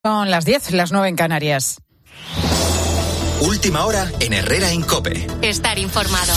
Son las 10, las 9 en Canarias. Última hora en Herrera en COPE. Estar informado.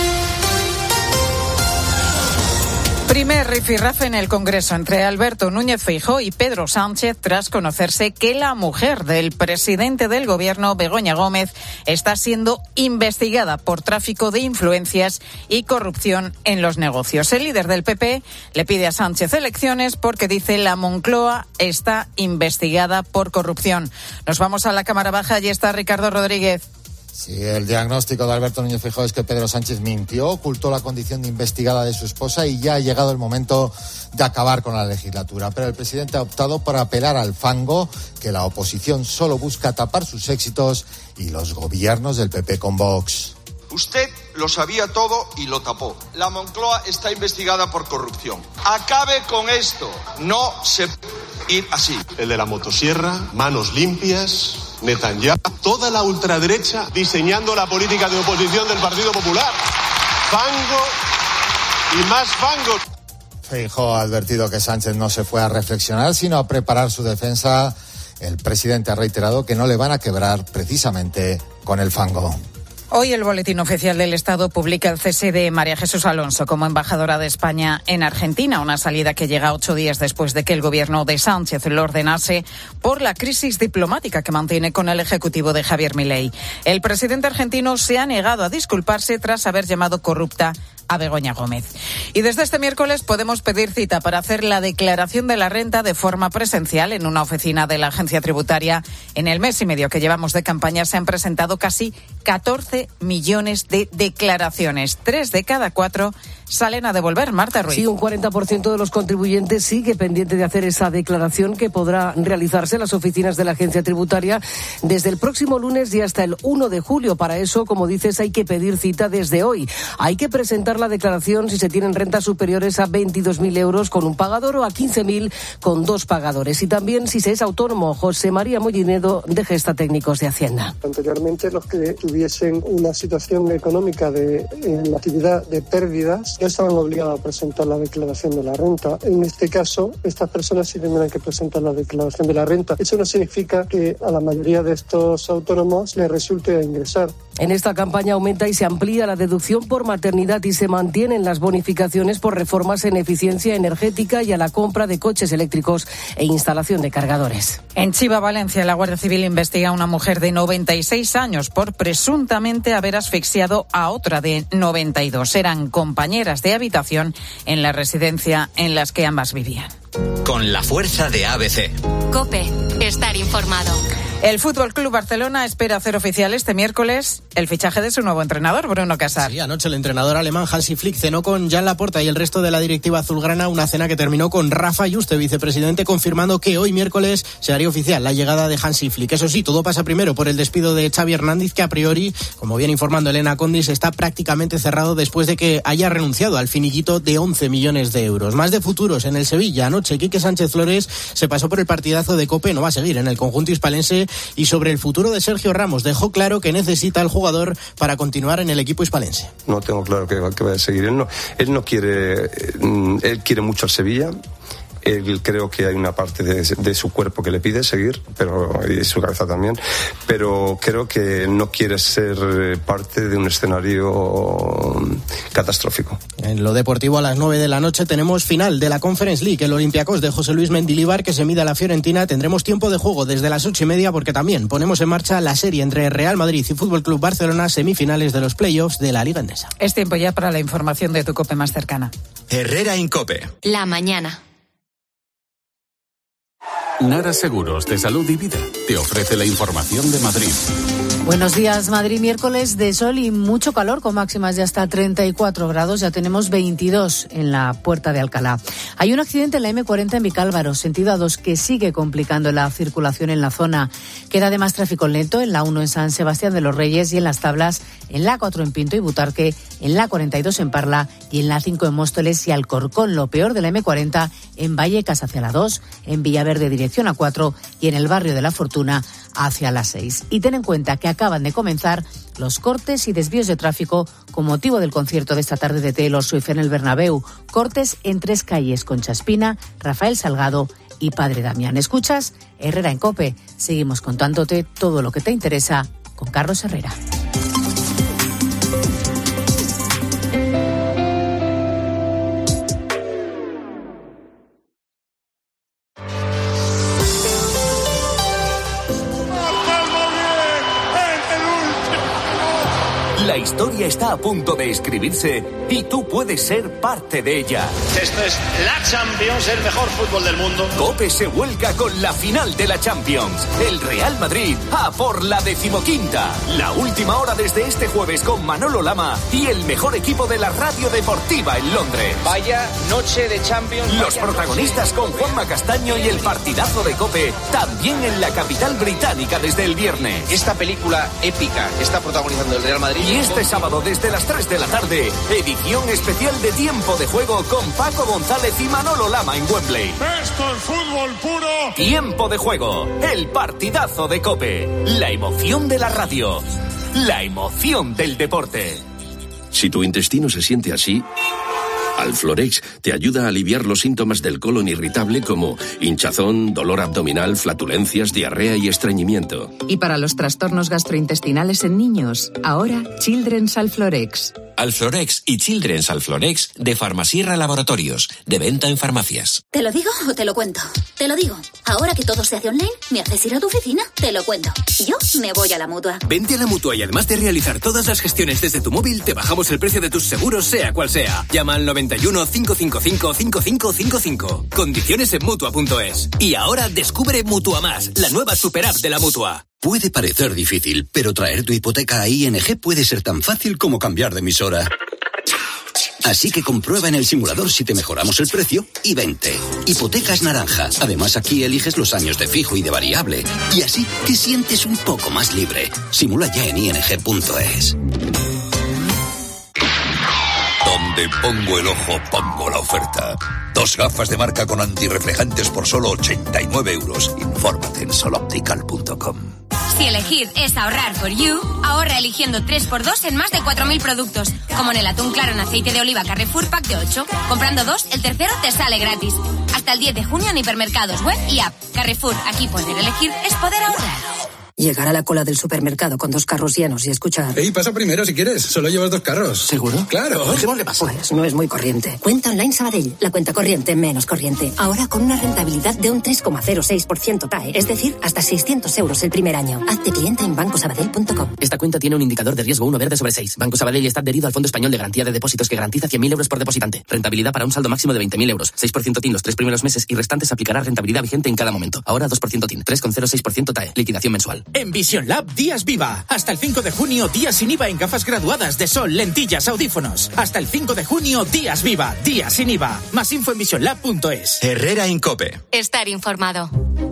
Primer rifirrafe en el Congreso entre Alberto Núñez Feijóo y Pedro Sánchez tras conocerse que la mujer del presidente del Gobierno, Begoña Gómez, está siendo investigada por tráfico de influencias y corrupción en los negocios. El líder del PP le pide a Sánchez elecciones porque dice la Moncloa está investigada por corrupción. Nos vamos a la Cámara Baja, allí está Ricardo Rodríguez. Sí, el diagnóstico de Alberto Núñez Feijóo es que Pedro Sánchez mintió, ocultó la condición de investigada de su esposa y ya ha llegado el momento de acabar con la legislatura. Pero el presidente ha optado por apelar al fango, que la oposición solo busca tapar sus éxitos y los gobiernos del PP con Vox. Usted lo sabía todo y lo tapó. La Moncloa está investigada por corrupción. Acabe con esto. No se puede ir así. El de la motosierra, manos limpias, Netanyahu, toda la ultraderecha diseñando la política de oposición del Partido Popular. Fango y más fango. Feijóo ha advertido que Sánchez no se fue a reflexionar, sino a preparar su defensa. El presidente ha reiterado que no le van a quebrar precisamente con el fango. Hoy el Boletín Oficial del Estado publica el cese de María Jesús Alonso como embajadora de España en Argentina, una salida que llega 8 días después de que el gobierno de Sánchez lo ordenase por la crisis diplomática que mantiene con el ejecutivo de Javier Milei. El presidente argentino se ha negado a disculparse tras haber llamado corrupta a Begoña Gómez. Y desde este miércoles podemos pedir cita para hacer la declaración de la renta de forma presencial en una oficina de la agencia tributaria. En el mes y medio que llevamos de campaña se han presentado casi 14 millones de declaraciones. 3 de cada 4 salen a devolver. Marta Ruiz. Sí, un 40% de los contribuyentes sigue pendiente de hacer esa declaración que podrá realizarse en las oficinas de la agencia tributaria desde el próximo lunes y hasta el 1 de julio. Para eso, como dices, hay que pedir cita desde hoy. Hay que presentar la declaración si se tienen rentas superiores a 22.000 euros con un pagador o a 15.000 con 2 pagadores. Y también si se es autónomo. José María Mollinedo, de Gesta Técnicos de Hacienda. Anteriormente, los que tuviesen una situación económica en la actividad de pérdidas no estaban obligados a presentar la declaración de la renta. En este caso, estas personas sí tendrán que presentar la declaración de la renta. Eso no significa que a la mayoría de estos autónomos les resulte ingresar. En esta campaña aumenta y se amplía la deducción por maternidad y se mantienen las bonificaciones por reformas en eficiencia energética y a la compra de coches eléctricos e instalación de cargadores. En Chiva, Valencia, la Guardia Civil investiga a una mujer de 96 años por presuntamente haber asfixiado a otra de 92. Eran compañeras de habitación en la residencia en las que ambas vivían. Con la fuerza de ABC. COPE. Estar informado. El Fútbol Club Barcelona espera hacer oficial este miércoles el fichaje de su nuevo entrenador, Bruno Casar. Sí, anoche el entrenador alemán Hansi Flick cenó con Jan Laporta y el resto de la directiva azulgrana, una cena que terminó con Rafa Yuste, vicepresidente, confirmando que hoy miércoles se haría oficial la llegada de Hansi Flick. Eso sí, todo pasa primero por el despido de Xavi Hernández, que a priori, como viene informando Elena Condis, está prácticamente cerrado después de que haya renunciado al finiquito de 11 millones de euros. Más de futuros en el Sevilla. Anoche Quique Sánchez Flores se pasó por el partidazo de COPE, no va a seguir en el conjunto hispalense, y sobre el futuro de Sergio Ramos dejó claro que necesita al jugador para continuar en el equipo hispalense. No tengo claro que vaya a seguir. Él no quiere, él quiere mucho al Sevilla. Él creo que hay una parte de su cuerpo que le pide seguir, y su cabeza también, pero creo que no quiere ser parte de un escenario catastrófico. En lo deportivo, a las 9 de la noche tenemos final de la Conference League. El Olympiacos de José Luis Mendilibar, que se mide a la Fiorentina. Tendremos tiempo de juego desde las 8:30 porque también ponemos en marcha la serie entre Real Madrid y Fútbol Club Barcelona, semifinales de los playoffs de la Liga Endesa. Es tiempo ya para la información de tu COPE más cercana. Herrera en COPE. La mañana. Nara Seguros de Salud y Vida te ofrece la información de Madrid. Buenos días, Madrid, miércoles de sol y mucho calor con máximas de hasta 34 grados. Ya tenemos 22 en la Puerta de Alcalá. Hay un accidente en la M40 en Vicálvaro, sentido A2, que sigue complicando la circulación en la zona. Queda además tráfico lento en la 1 en San Sebastián de los Reyes y en Las Tablas, en la 4 en Pinto y Butarque, en la 42 en Parla y en la 5 en Móstoles y Alcorcón. Lo peor de la M40 en Vallecas hacia la 2, en Villaverde dirección A4 y en el barrio de La Fortuna hacia la 6. Y ten en cuenta que acaban de comenzar los cortes y desvíos de tráfico con motivo del concierto de esta tarde de Taylor Swift en el Bernabéu. Cortes en 3 calles: Concha Espina, Rafael Salgado y Padre Damián. Escuchas Herrera en COPE. Seguimos contándote todo lo que te interesa con Carlos Herrera. La historia está a punto de escribirse y tú puedes ser parte de ella. Esto es la Champions, el mejor fútbol del mundo. COPE se vuelca con la final de la Champions. El Real Madrid a por la 15ª. La última hora desde este jueves con Manolo Lama y el mejor equipo de la radio deportiva en Londres. Vaya noche de Champions. Los protagonistas con Juanma Castaño y el partidazo de COPE también en la capital británica desde el viernes. Esta película épica está protagonizando el Real Madrid. Y este sábado desde las 3 de la tarde, edición especial de Tiempo de Juego con Paco González y Manolo Lama en Wembley. ¡Esto es fútbol puro! Tiempo de Juego, el partidazo de COPE, la emoción de la radio, la emoción del deporte. Si tu intestino se siente así, Alflorex te ayuda a aliviar los síntomas del colon irritable como hinchazón, dolor abdominal, flatulencias, diarrea y estreñimiento. Y para los trastornos gastrointestinales en niños, ahora Children's Alflorex. Alflorex y Children's Alflorex de Farmasierra Laboratorios, de venta en farmacias. ¿Te lo digo o te lo cuento? Te lo digo. Ahora que todo se hace online, ¿me haces ir a tu oficina? Te lo cuento. Yo me voy a la Mutua. Vente a la Mutua y además de realizar todas las gestiones desde tu móvil, te bajamos el precio de tus seguros, sea cual sea. Llama al 91 555 5555. Condiciones en Mutua.es. Y ahora descubre Mutua Más, la nueva superapp de la Mutua. Puede parecer difícil, pero traer tu hipoteca a ING puede ser tan fácil como cambiar de emisora. Así que comprueba en el simulador si te mejoramos el precio y vente. Hipotecas Naranja. Además, aquí eliges los años de fijo y de variable. Y así te sientes un poco más libre. Simula ya en ing.es. Donde pongo el ojo, pongo la oferta. 2 gafas de marca con antirreflejantes por solo 89 euros. Infórmate en soloptical.com. Si elegir es ahorrar for you, ahorra eligiendo 3x2 en más de 4.000 productos. Como en el atún claro en aceite de oliva Carrefour Pack de 8. Comprando 2, el tercero te sale gratis. Hasta el 10 de junio en hipermercados, web y app. Carrefour, aquí poder elegir es poder ahorrar. Llegar a la cola del supermercado con 2 carros llenos y escuchar... Ey, pasa primero si quieres. Solo llevas 2 carros. ¿Seguro? Claro. Dejémosle pasar. Pues no es muy corriente. Cuenta Online Sabadell. La cuenta corriente menos corriente. Ahora con una rentabilidad de un 3,06% TAE. Es decir, hasta 600 euros el primer año. Hazte cliente en bancosabadell.com. Esta cuenta tiene un indicador de riesgo 1 verde sobre 6. Banco Sabadell está adherido al Fondo Español de Garantía de Depósitos que garantiza 100.000 euros por depositante. Rentabilidad para un saldo máximo de 20.000 euros. 6% TIN los 3 primeros meses y restantes aplicará rentabilidad vigente en cada momento. Ahora 2% TIN. 3,06% TAE. Liquidación mensual. En Vision Lab Días Viva. Hasta el 5 de junio, días sin IVA en gafas graduadas de sol, lentillas, audífonos. Hasta el 5 de junio, días Viva. Días sin IVA. Más info en visionlab.es. Herrera en COPE. Estar informado.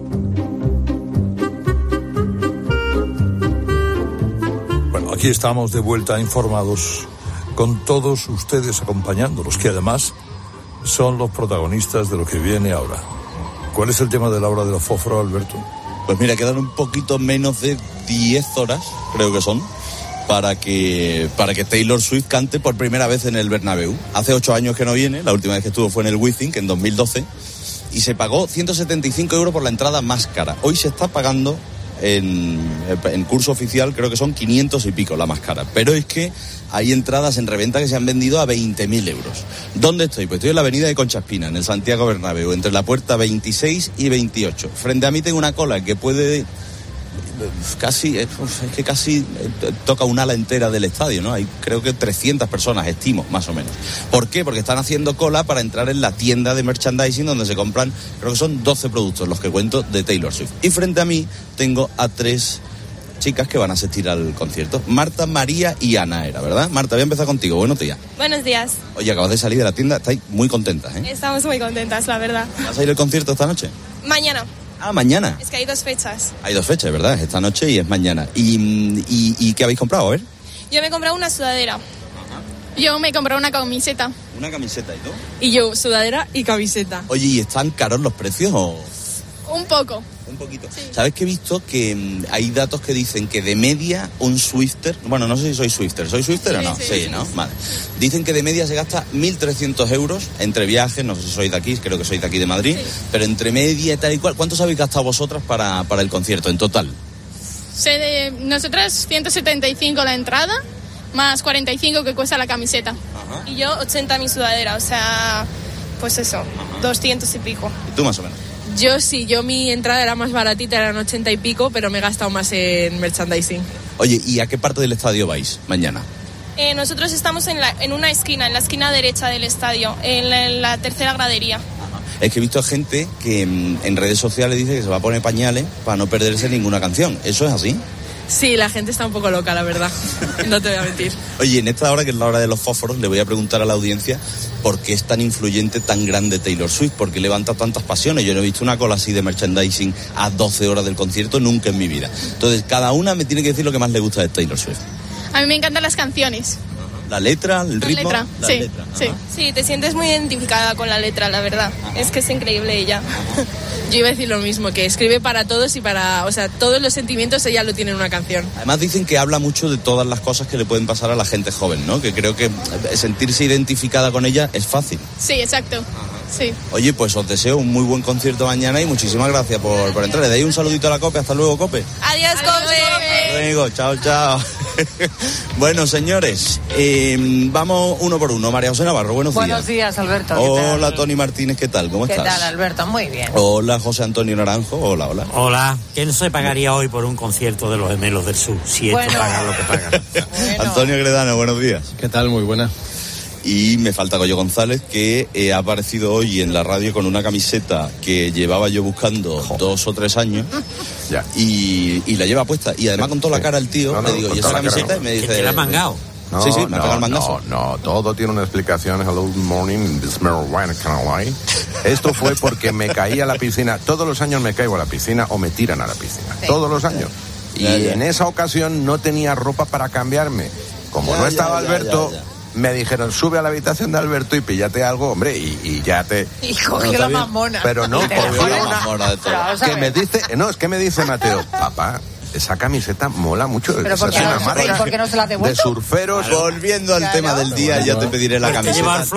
Bueno, aquí estamos de vuelta informados con todos ustedes acompañándolos, que además son los protagonistas de lo que viene ahora. ¿Cuál es el tema de la hora de los fósforos, Alberto? Pues mira, quedan un poquito menos de 10 horas, creo que son, para que Taylor Swift cante por primera vez en el Bernabéu. Hace 8 años que no viene, la última vez que estuvo fue en el Withink, en 2012, y se pagó 175 euros por la entrada más cara. Hoy se está pagando en curso oficial, creo que son 500 y pico la más cara. Pero es que hay entradas en reventa que se han vendido a 20.000 euros. ¿Dónde estoy? Pues estoy en la avenida de Concha Espina, en el Santiago Bernabéu, entre la puerta 26 y 28. Frente a mí tengo una cola que puede... casi toca un ala entera del estadio, ¿no? Hay creo que 300 personas, estimo, más o menos. ¿Por qué? Porque están haciendo cola para entrar en la tienda de merchandising donde se compran, creo que son 12 productos los que cuento de Taylor Swift. Y frente a mí tengo a 3 chicas que van a asistir al concierto. Marta, María y Ana era, ¿verdad? Marta, voy a empezar contigo. Buenos días. Buenos días. Oye, acabas de salir de la tienda, estáis muy contentas, ¿eh? Estamos muy contentas, la verdad. ¿Vas a ir al concierto esta noche? Mañana. Ah, mañana. Es que hay 2 fechas. Hay 2 fechas, ¿verdad? Es esta noche y es mañana. ¿Y qué habéis comprado? A ver. Yo me he comprado una sudadera. Yo me he comprado una camiseta. ¿Una camiseta y tú? Y yo, sudadera y camiseta. Oye, ¿y están caros los precios o...? Un poco. Un poquito. Sí. ¿Sabes que he visto que hay datos que dicen que de media un Swifter, bueno, no sé si soy Swifter, ¿soy Swifter o no? Sí, ¿no? Vale. Dicen que de media se gasta 1.300 euros entre viajes, no sé si sois de aquí, creo que sois de aquí de Madrid, pero entre media y tal y cual, ¿cuántos habéis gastado vosotras para el concierto en total? Nosotras 175 la entrada, más 45 que cuesta la camiseta. Ajá. Y yo 80 mi sudadera, o sea, pues eso, 200 y pico. ¿Y tú más o menos? Yo mi entrada era más baratita, eran 80 y pico, pero me he gastado más en merchandising. Oye, ¿y a qué parte del estadio vais mañana? Nosotros estamos en una esquina, en la esquina derecha del estadio, en la tercera gradería. Es que he visto gente que en redes sociales dice que se va a poner pañales para no perderse ninguna canción. ¿Eso es así? Sí, la gente está un poco loca, la verdad. No te voy a mentir. Oye, en esta hora, que es la hora de los fósforos, le voy a preguntar a la audiencia por qué es tan influyente, tan grande Taylor Swift, por qué levanta tantas pasiones. Yo no he visto una cola así de merchandising a 12 horas del concierto nunca en mi vida. Entonces, cada una me tiene que decir lo que más le gusta de Taylor Swift. A mí me encantan las canciones. ¿La letra, el ritmo? La letra. Sí, te sientes muy identificada con la letra, la verdad. Es que es increíble ella. Yo iba a decir lo mismo, que escribe para todos y para... O sea, todos los sentimientos ella lo tiene en una canción. Además dicen que habla mucho de todas las cosas que le pueden pasar a la gente joven, ¿no? Que creo que sentirse identificada con ella es fácil. Sí, exacto. Sí. Oye, pues os deseo un muy buen concierto mañana y muchísimas gracias por entrar. Le dais un saludito a la COPE. Hasta luego, COPE. Adiós, COPE. Hasta luego, chao. Bueno, señores, vamos uno por uno. María José Navarro, buenos días. Buenos días, Alberto. Hola, Tony Martínez, ¿qué tal? ¿Cómo estás? ¿Qué tal, Alberto? Muy bien. Hola, José Antonio Naranjo. Hola. Hola. ¿Quién se pagaría hoy por un concierto de los Gemelos del Sur? Si esto paga lo que pagan. Antonio Gredano, buenos días. ¿Qué tal? Muy buena. Y me falta Goyo González, que ha aparecido hoy en la radio con una camiseta que llevaba yo buscando 2 o 3 años. Ya. Y la lleva puesta. Y además con toda la cara el tío, le digo, ¿y esa camiseta? Y me dice... ¿Que te la has mangado? No, sí, me ha pegado el mangazo. No, todo tiene una explicación. Hello, good morning, this marijuana, can I lie? Esto fue porque me caí a la piscina. Todos los años me caigo a la piscina o me tiran a la piscina. Sí. Todos los años. Y en esa ocasión no tenía ropa para cambiarme. Como no estaba Alberto... Me dijeron, sube a la habitación de Alberto y píllate algo, hombre, y ya te... Y cogió la más mona. Pero no, cogió la más mona de todo. Que me dice, es que me dice Mateo, papá, esa camiseta mola mucho. Pero ¿por qué no se la ha devuelto? De surferos. Volviendo al tema del día, ya te pediré la camiseta.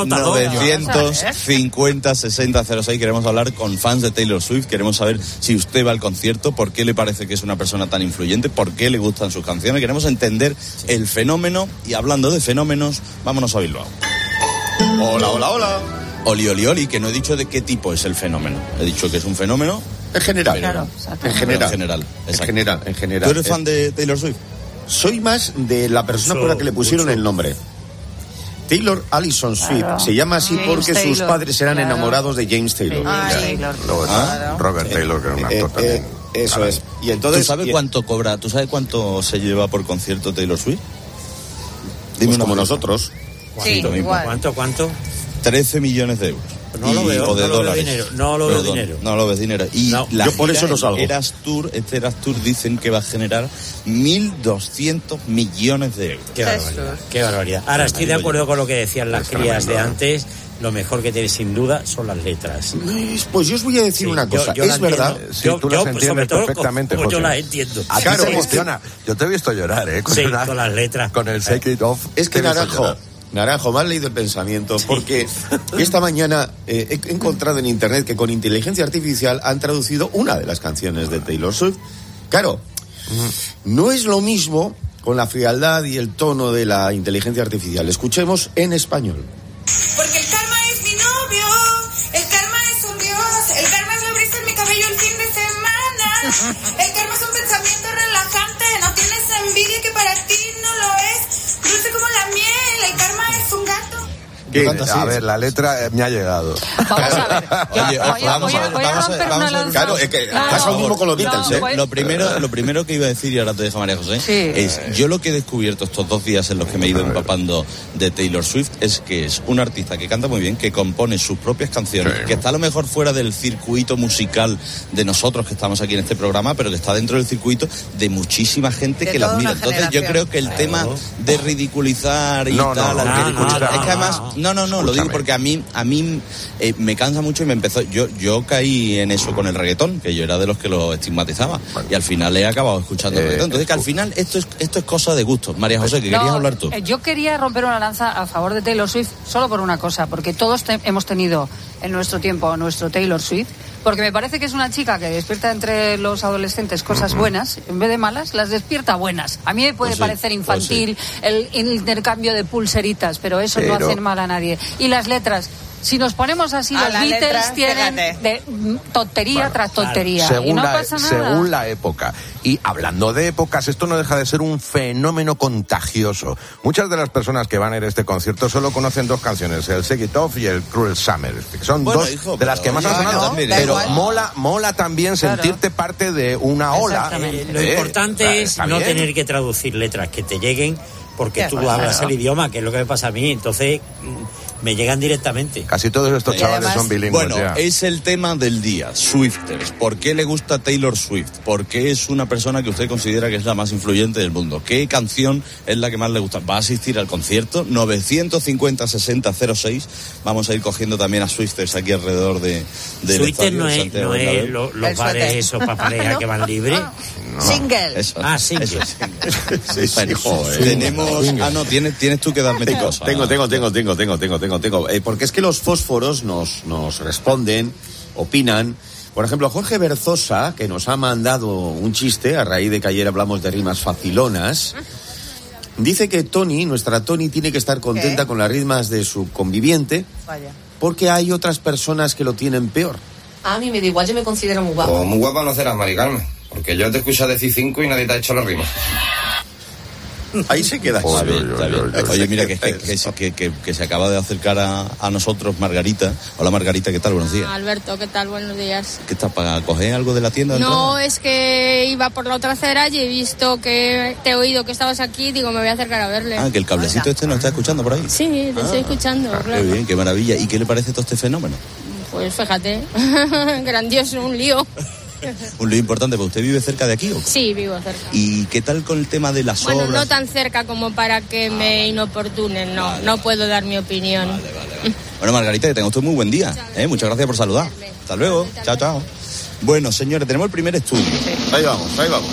950-6006. Queremos hablar con fans de Taylor Swift. Queremos saber si usted va al concierto, por qué le parece que es una persona tan influyente, por qué le gustan sus canciones. Queremos entender el fenómeno. Y hablando de fenómenos, vámonos a Bilbao. Hola. Oli, que no he dicho de qué tipo es el fenómeno. He dicho que es un fenómeno... En general. Claro, en general. ¿Tú eres fan de Taylor Swift? Soy más de la persona por la que le pusieron el nombre. Taylor Allison Swift. Se llama así porque sus padres eran enamorados de James Taylor. Robert Taylor, que era un actor también. Eso es. Y entonces, ¿Tú sabes cuánto cobra? ¿Tú sabes cuánto se lleva por concierto Taylor Swift? Dime como nosotros. Sí, igual. ¿Cuánto? 13 millones de euros. No lo veo, o de dólares. No lo veo dinero. No lo ves dinero. Y yo por eso no salgo. Eras Tour dicen que va a generar 1.200 millones de euros. Qué barbaridad. Ahora estoy de acuerdo con lo que decían las crías de antes. Lo mejor que tiene sin duda son las letras. Pues yo os voy a decir una cosa. Es verdad. Si tú las entiendes perfectamente, José. Yo las entiendo. Claro, funciona. Yo te he visto llorar, con las letras. Con el Shake It Off. Es que Naranjo, me has leído el pensamiento, porque esta mañana he encontrado en internet que con inteligencia artificial han traducido una de las canciones de Taylor Swift. Claro, no es lo mismo con la frialdad y el tono de la inteligencia artificial. Escuchemos en español. Porque el karma es mi novio, el karma es un dios, el karma es la brisa en mi cabello el fin de semana, el karma es un pensamiento relajante, no tienes envidia que para ti no lo es, dulce como la miel, el karma es un gato. A ver, la letra me ha llegado. Vamos a ver. Voy a romper una lanza. Claro, es que pasa lo mismo con los Beatles, ¿eh? Lo primero que iba a decir, y ahora te dejo María José, es, yo lo que he descubierto estos 2 días en los que me he ido empapando de Taylor Swift es que es un artista que canta muy bien, que compone sus propias canciones, que está a lo mejor fuera del circuito musical de nosotros que estamos aquí en este programa, pero que está dentro del circuito de muchísima gente que la admira. Entonces yo creo que el tema de ridiculizar y es que además... No, lo digo porque a mí me cansa mucho y me empezó... Yo caí en eso con el reggaetón, que yo era de los que lo estigmatizaba, y al final he acabado escuchando el reggaetón. Entonces, que al final esto es cosa de gusto. María José, que querías hablar tú. Yo quería romper una lanza a favor de Taylor Swift solo por una cosa, porque todos hemos tenido en nuestro tiempo nuestro Taylor Swift, porque me parece que es una chica que despierta entre los adolescentes cosas buenas, en vez de malas, las despierta buenas. A mí me puede parecer infantil el intercambio de pulseritas, pero eso no hace mal a nadie. Y las letras, si nos ponemos así, los Beatles letras, tienen de tontería tras tontería. Según, y no pasa nada. Según la época. Y hablando de épocas, esto no deja de ser un fenómeno contagioso. Muchas de las personas que van a ir a este concierto solo conocen dos canciones, el Shake It Off y el Cruel Summer. Son dos de las que más han sonado. Pero mola también sentirte parte de una ola. Lo importante es no tener que traducir letras, que te lleguen, porque tú hablas el idioma, que es lo que me pasa a mí. Entonces me llegan directamente. Casi todos estos chavales son bilingües. Bueno, es el tema del día, Swifters. ¿Por qué le gusta Taylor Swift? ¿Por qué es una persona que usted considera que es la más influyente del mundo? ¿Qué canción es la que más le gusta? ¿Va a asistir al concierto? 950-60-06. Vamos a ir cogiendo también a Swifters aquí alrededor de Swifters no es los bares esos para pareja que van libres. No. Single. Eso. Single. Sí, tenemos... tienes tú que darme tu cosa. Tengo. Porque es que los fósforos nos responden, opinan. Por ejemplo, Jorge Berzosa, que nos ha mandado un chiste a raíz de que ayer hablamos de rimas facilonas, dice que nuestra Toni, tiene que estar contenta con las rimas de su conviviente. Vaya. Porque hay otras personas que lo tienen peor. A mí me da igual, yo me considero muy guapa. Pues muy guapa no serás, Mari Carmen, porque yo te he escuchado decir 5 y nadie te ha hecho la rima. Ahí se queda. Oye, mira, que se acaba de acercar a nosotros Margarita. Hola, Margarita, ¿qué tal? Buenos días. Alberto, ¿qué tal? Buenos días. ¿Qué estás, para coger algo de la tienda? No, es que iba por la otra acera y he visto que te he oído que estabas aquí, digo, me voy a acercar a verle. Que el cablecito nos está escuchando por ahí. Sí, te estoy escuchando, claro. Qué bien, qué maravilla. ¿Y qué le parece todo este fenómeno? Pues fíjate, grandioso, un lío. Un lío importante, ¿pero usted vive cerca de aquí o qué? Sí, vivo cerca. ¿Y qué tal con el tema de las obras? Bueno, no tan cerca como para que me inoportunen, no puedo dar mi opinión. Vale. Bueno, Margarita, que tenga usted muy buen día. Muchas gracias por saludar. Hasta luego. Chao. Bueno, señores, tenemos el primer estudio. Ahí vamos.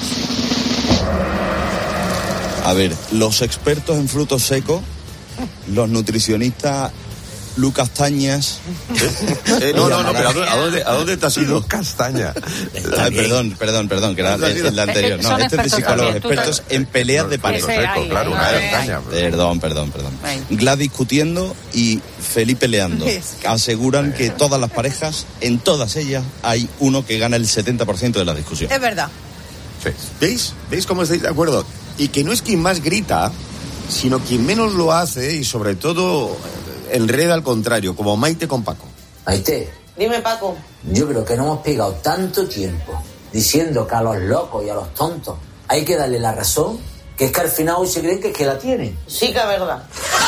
A ver, los expertos en frutos secos, los nutricionistas Lucas Tañas. No, pero ¿a dónde te has ido? Castaña. Perdón, que era la anterior. No, este es de psicólogos, expertos en peleas de pareja. Claro, Perdón. Gladys Cutiendo y Felipe Leando aseguran que todas las parejas, en todas ellas, hay uno que gana el 70% de la discusión. Es verdad. Sí. ¿Veis cómo estáis de acuerdo? Y que no es quien más grita, sino quien menos lo hace y sobre todo enreda al contrario, como Maite con Paco. Maite. Dime, Paco. Yo creo que no hemos pegado tanto tiempo diciendo que a los locos y a los tontos hay que darle la razón, que es que al final hoy se creen que es que la tienen. Sí que es verdad.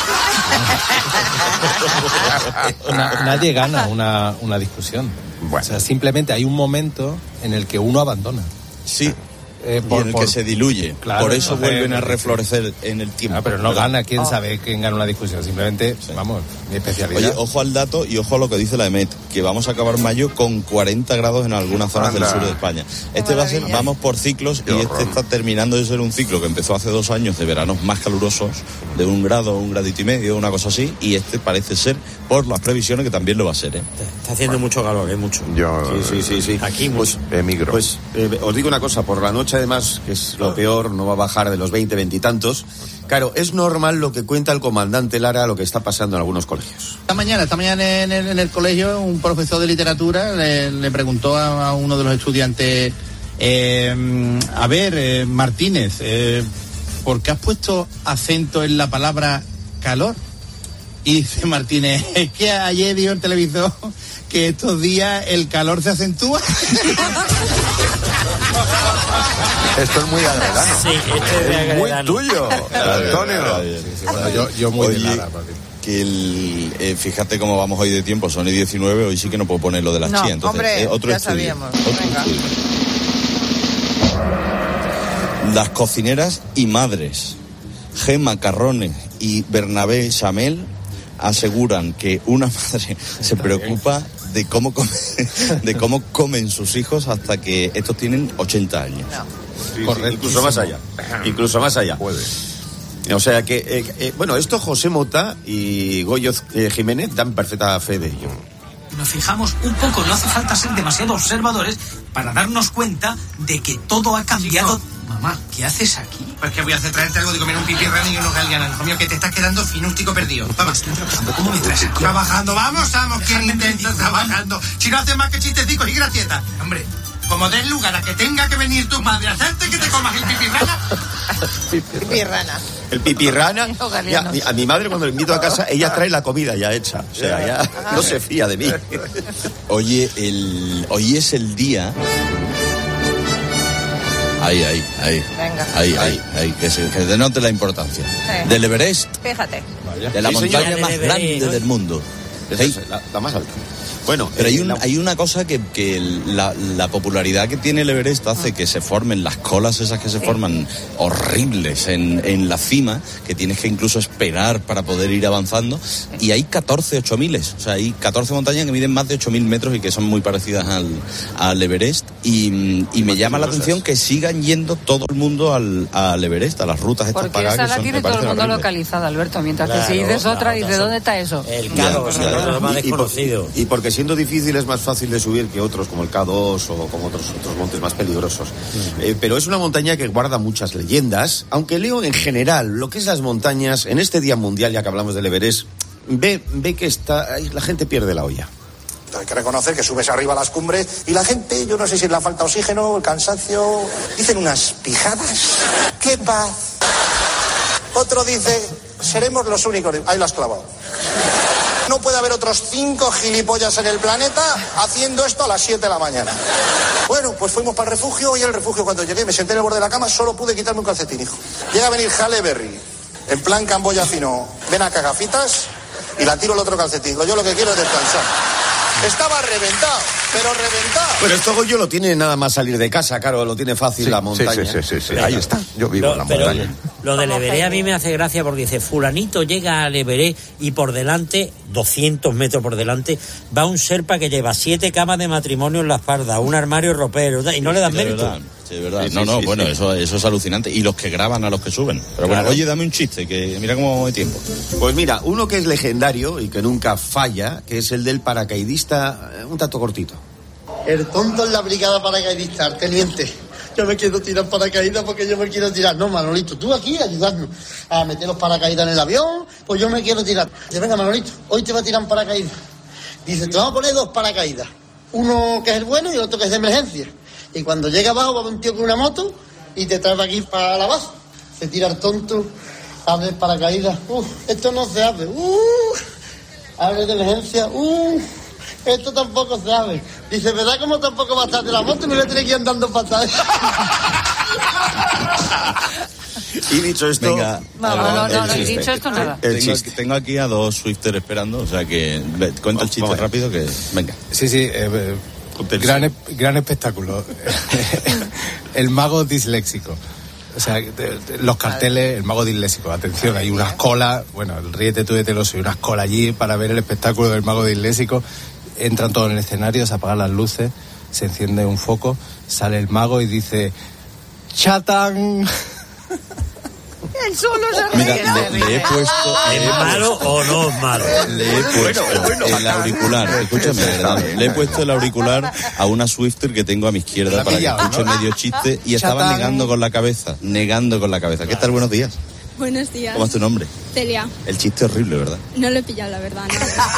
Nadie gana una discusión. Bueno. O sea, simplemente hay un momento en el que uno abandona. Sí. En el que se diluye. Claro, por eso vuelven a reflorecer en el tiempo. Pero no gana, quién sabe quién gana una discusión. Simplemente, vamos, mi especialidad. Oye, ojo al dato y ojo a lo que dice la EMET, que vamos a acabar mayo con 40 grados en algunas zonas del sur de España. Vamos por ciclos y este está terminando de ser un ciclo que empezó hace 2 años de veranos más calurosos, de 1 grado, 1 gradito y medio, una cosa así, y este parece ser, por las previsiones, que también lo va a ser. Está haciendo mucho calor, mucho. Sí. Aquí pues emigro. Pues os digo una cosa, por la noche además, que es lo peor, no va a bajar de los 20 y tantos. Claro, es normal lo que cuenta el comandante Lara, lo que está pasando en algunos colegios. Esta mañana en el colegio, un profesor de literatura le preguntó a uno de los estudiantes, Martínez, ¿por qué has puesto acento en la palabra calor? Y dice Martínez, es que ayer dijo el televisor que estos días el calor se acentúa. Esto es muy agredano. Sí, esto es agredano. Muy tuyo, Antonio. Bueno, yo muy de nada. Que fíjate cómo vamos hoy de tiempo, son 19, hoy sí que no puedo poner lo de las chías. Entonces, hombre, otro ya estudio. sabíamos. Las cocineras y madres, Gemma Carrone y Bernabé Chamel, aseguran que una madre se preocupa de cómo comen sus hijos hasta que estos tienen 80 años. Sí, incluso más allá. Incluso más allá. Puede. O sea que, bueno, esto José Mota y Goyo Jiménez dan perfecta fe de ello. Nos fijamos un poco, no hace falta ser demasiado observadores para darnos cuenta de que todo ha cambiado. Chico, mamá, ¿qué haces aquí? Pues que voy a hacer traerte algo de comer un pipirrano y unos galganas, hijo mío, que te estás quedando finústico perdido. Vamos. Estoy trabajando, ¿cómo me traes aquí? Trabajando, vamos, ¿quién intenta trabajando? Si no hace más que chistecicos y gracietas. Hombre, como des lugar a que tenga que venir tu madre a hacerte que te comas el pipirrana. Pipirrana. El pipirrana. Ya, a mi madre cuando le invito a casa, ella trae la comida ya hecha. O sea, ya no se fía de mí. Oye, hoy es el día... Ahí. Venga. Ahí, que denote la importancia. Sí. Del Everest. Fíjate. De la montaña más grande del mundo. Esa es la más alta. Bueno, pero hay una cosa que la popularidad que tiene el Everest hace que se formen las colas esas que se forman horribles en la cima, que tienes que incluso esperar para poder ir avanzando, y hay 14 8000, o sea, hay 14 montañas que miden más de 8000 metros y que son muy parecidas al Everest, y me llama la atención que sigan yendo todo el mundo al Everest, a las rutas estas pagadas. Porque esa la tiene todo el mundo localizada, Alberto, mientras que si dices otra, ¿y de dónde está eso? El K2, lo más desconocido. Y porque siendo difícil es más fácil de subir que otros como el K2 o como otros montes más peligrosos. Pero es una montaña que guarda muchas leyendas, aunque leo en general lo que es las montañas en este Día Mundial, ya que hablamos del Everest, ve que la gente pierde la olla. Hay que reconocer que subes arriba a las cumbres y la gente, yo no sé si es la falta de oxígeno, el cansancio, dicen unas pijadas. ¡Qué paz! Otro dice, seremos los únicos. Ahí lo has clavado. No puede haber otros 5 gilipollas en el planeta haciendo esto a las 7 de la mañana. Bueno, pues fuimos para el refugio y el refugio cuando llegué me senté en el borde de la cama, solo pude quitarme un calcetín, hijo. Llega a venir Halle Berry, en plan Camboya fino, ven a cagafitas y la tiro el otro calcetín. Yo lo que quiero es descansar. Estaba reventado, pero reventado. Bueno, esto Goyo lo tiene nada más salir de casa, claro, lo tiene fácil la montaña. Sí. Ahí está, yo vivo en la montaña. Lo del Everest a mí me hace gracia porque dice, fulanito llega al Everest y por delante, 200 metros por delante, va un Sherpa que lleva 7 camas de matrimonio en la espalda, un armario ropero, y no le dan mérito. Sí, de verdad. Sí. Eso es alucinante. Y los que graban a los que suben. Pero bueno, oye, dame un chiste, que mira cómo hay tiempo. Pues mira, uno que es legendario y que nunca falla, que es el del paracaidista, un tanto cortito. El tonto en la brigada paracaidista, teniente. Yo me quiero tirar paracaídas porque yo me quiero tirar. No, Manolito, tú aquí ayudarnos a meter los paracaídas en el avión, pues yo me quiero tirar. Dice, venga, Manolito, hoy te va a tirar un paracaídas. Dice, te vamos a poner 2 paracaídas. Uno que es el bueno y el otro que es de emergencia. Y cuando llega abajo va un tío con una moto y te trae aquí para la base. Se tira el tonto, abre el paracaídas. Esto no se abre. Abre de emergencia. Esto tampoco se abre. Dice, ¿verdad cómo tampoco va a estar de la moto? No le tiene que ir andando patadas. Y dicho esto... Venga, no, dicho esto nada. Tengo aquí a 2 Swifters esperando, o sea que cuenta el chiste rápido que... Venga. Sí, gran espectáculo. El mago disléxico. O sea, los carteles, el mago disléxico. Atención, hay unas colas, bueno, el ríete tú de Teloso, y unas colas allí para ver el espectáculo del mago disléxico. Entran todos en el escenario, se apagan las luces, se enciende un foco, sale el mago y dice: ¡Chatán! El solo se ríe. Mira, le he puesto... ¿Es malo o no es malo? Le he puesto el auricular, escúchame, le he puesto el auricular a una Swifter que tengo a mi izquierda para que escuche medio chiste y estaba negando con la cabeza. ¿Qué tal? Buenos días. Buenos días. ¿Cómo es tu nombre? Celia. El chiste horrible, ¿verdad? No lo he pillado, la verdad.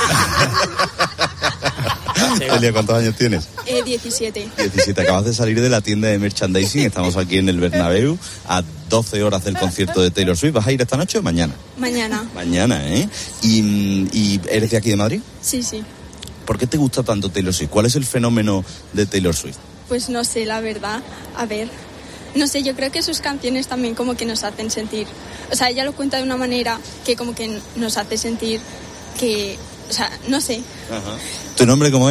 Celia, ¿cuántos años tienes? 17. 17. Acabas de salir de la tienda de merchandising. Estamos aquí en el Bernabéu a 12 horas del concierto de Taylor Swift. ¿Vas a ir esta noche o mañana? Mañana. Mañana, ¿eh? ¿Y eres de aquí de Madrid? Sí. ¿Por qué te gusta tanto Taylor Swift? ¿Cuál es el fenómeno de Taylor Swift? Pues no sé, la verdad. A ver... No sé, yo creo que sus canciones también como que nos hacen sentir... O sea, ella lo cuenta de una manera que como que nos hace sentir que... O sea, no sé. Ajá. ¿Tu nombre cómo es?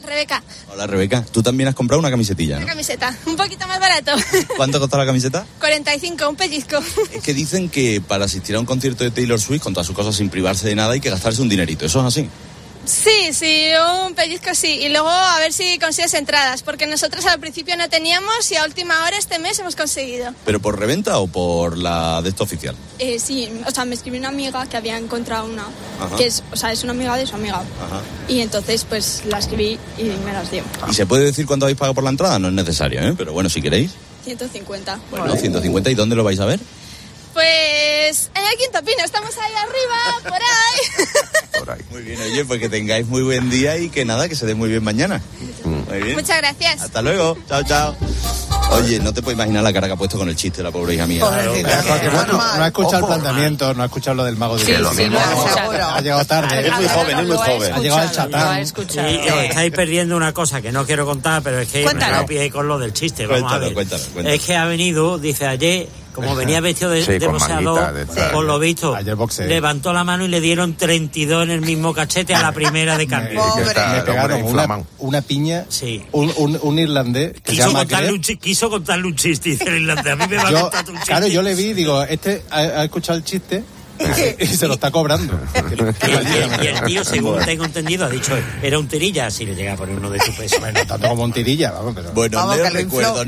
Rebeca, Hola, Rebeca. Tú también has comprado una camisetilla, una ¿no? camiseta, un poquito más barato. ¿Cuánto costó la camiseta? 45, un pellizco. Es que dicen que para asistir a un concierto de Taylor Swift, con todas sus cosas sin privarse de nada, hay que gastarse un dinerito. ¿Eso es así? Sí, un pellizco sí. Y luego a ver si consigues entradas, porque nosotros al principio no teníamos y a última hora este mes hemos conseguido. ¿Pero por reventa o por la de esto oficial? Sí, o sea, me escribió una amiga que había encontrado una, Ajá. que es una amiga de su amiga. Ajá. Y entonces, pues, la escribí y me las dio. ¿Y se puede decir cuánto habéis pagado por la entrada? No es necesario, ¿eh? Pero bueno, si queréis. 150. Bueno, 150. ¿Y dónde lo vais a ver? Pues en el Quinto Pino, estamos ahí arriba, por ahí. Muy bien, oye, pues que tengáis muy buen día y que nada, que se dé muy bien mañana. Muy bien. Muchas gracias. Hasta luego. Chao, chao. Oye, no te puedes imaginar la cara que ha puesto con el chiste la pobre hija mía. Porque no ha escuchado el planteamiento, no ha escuchado lo del mago de lo mismo. Ha llegado tarde. Es muy joven. Ha llegado el chatán. Y os estáis perdiendo una cosa que no quiero contar, pero es que Cuéntalo. me lo pillé con lo del chiste. Vamos a ver. Cuéntalo. Es que ha venido, dice ayer, como venía vestido de Sí, con boxeador, manguita de tal. por lo visto, Ayer boxeé. levantó la mano y le dieron 32 en el mismo cachete a la primera de cambio. Me pegaron una piña, un irlandés que se llama Greg. Quiso contarle un chiste, dice el irlandés. A mí me va a contar un chiste. Claro, yo le vi, digo, ha escuchado el chiste y se lo está cobrando. Y el tío, según tengo entendido, ha dicho, era un tirilla, si le llega a poner uno de su peso. Bueno, tanto como un tirilla, vamos, pero... Bueno, les recuerdo,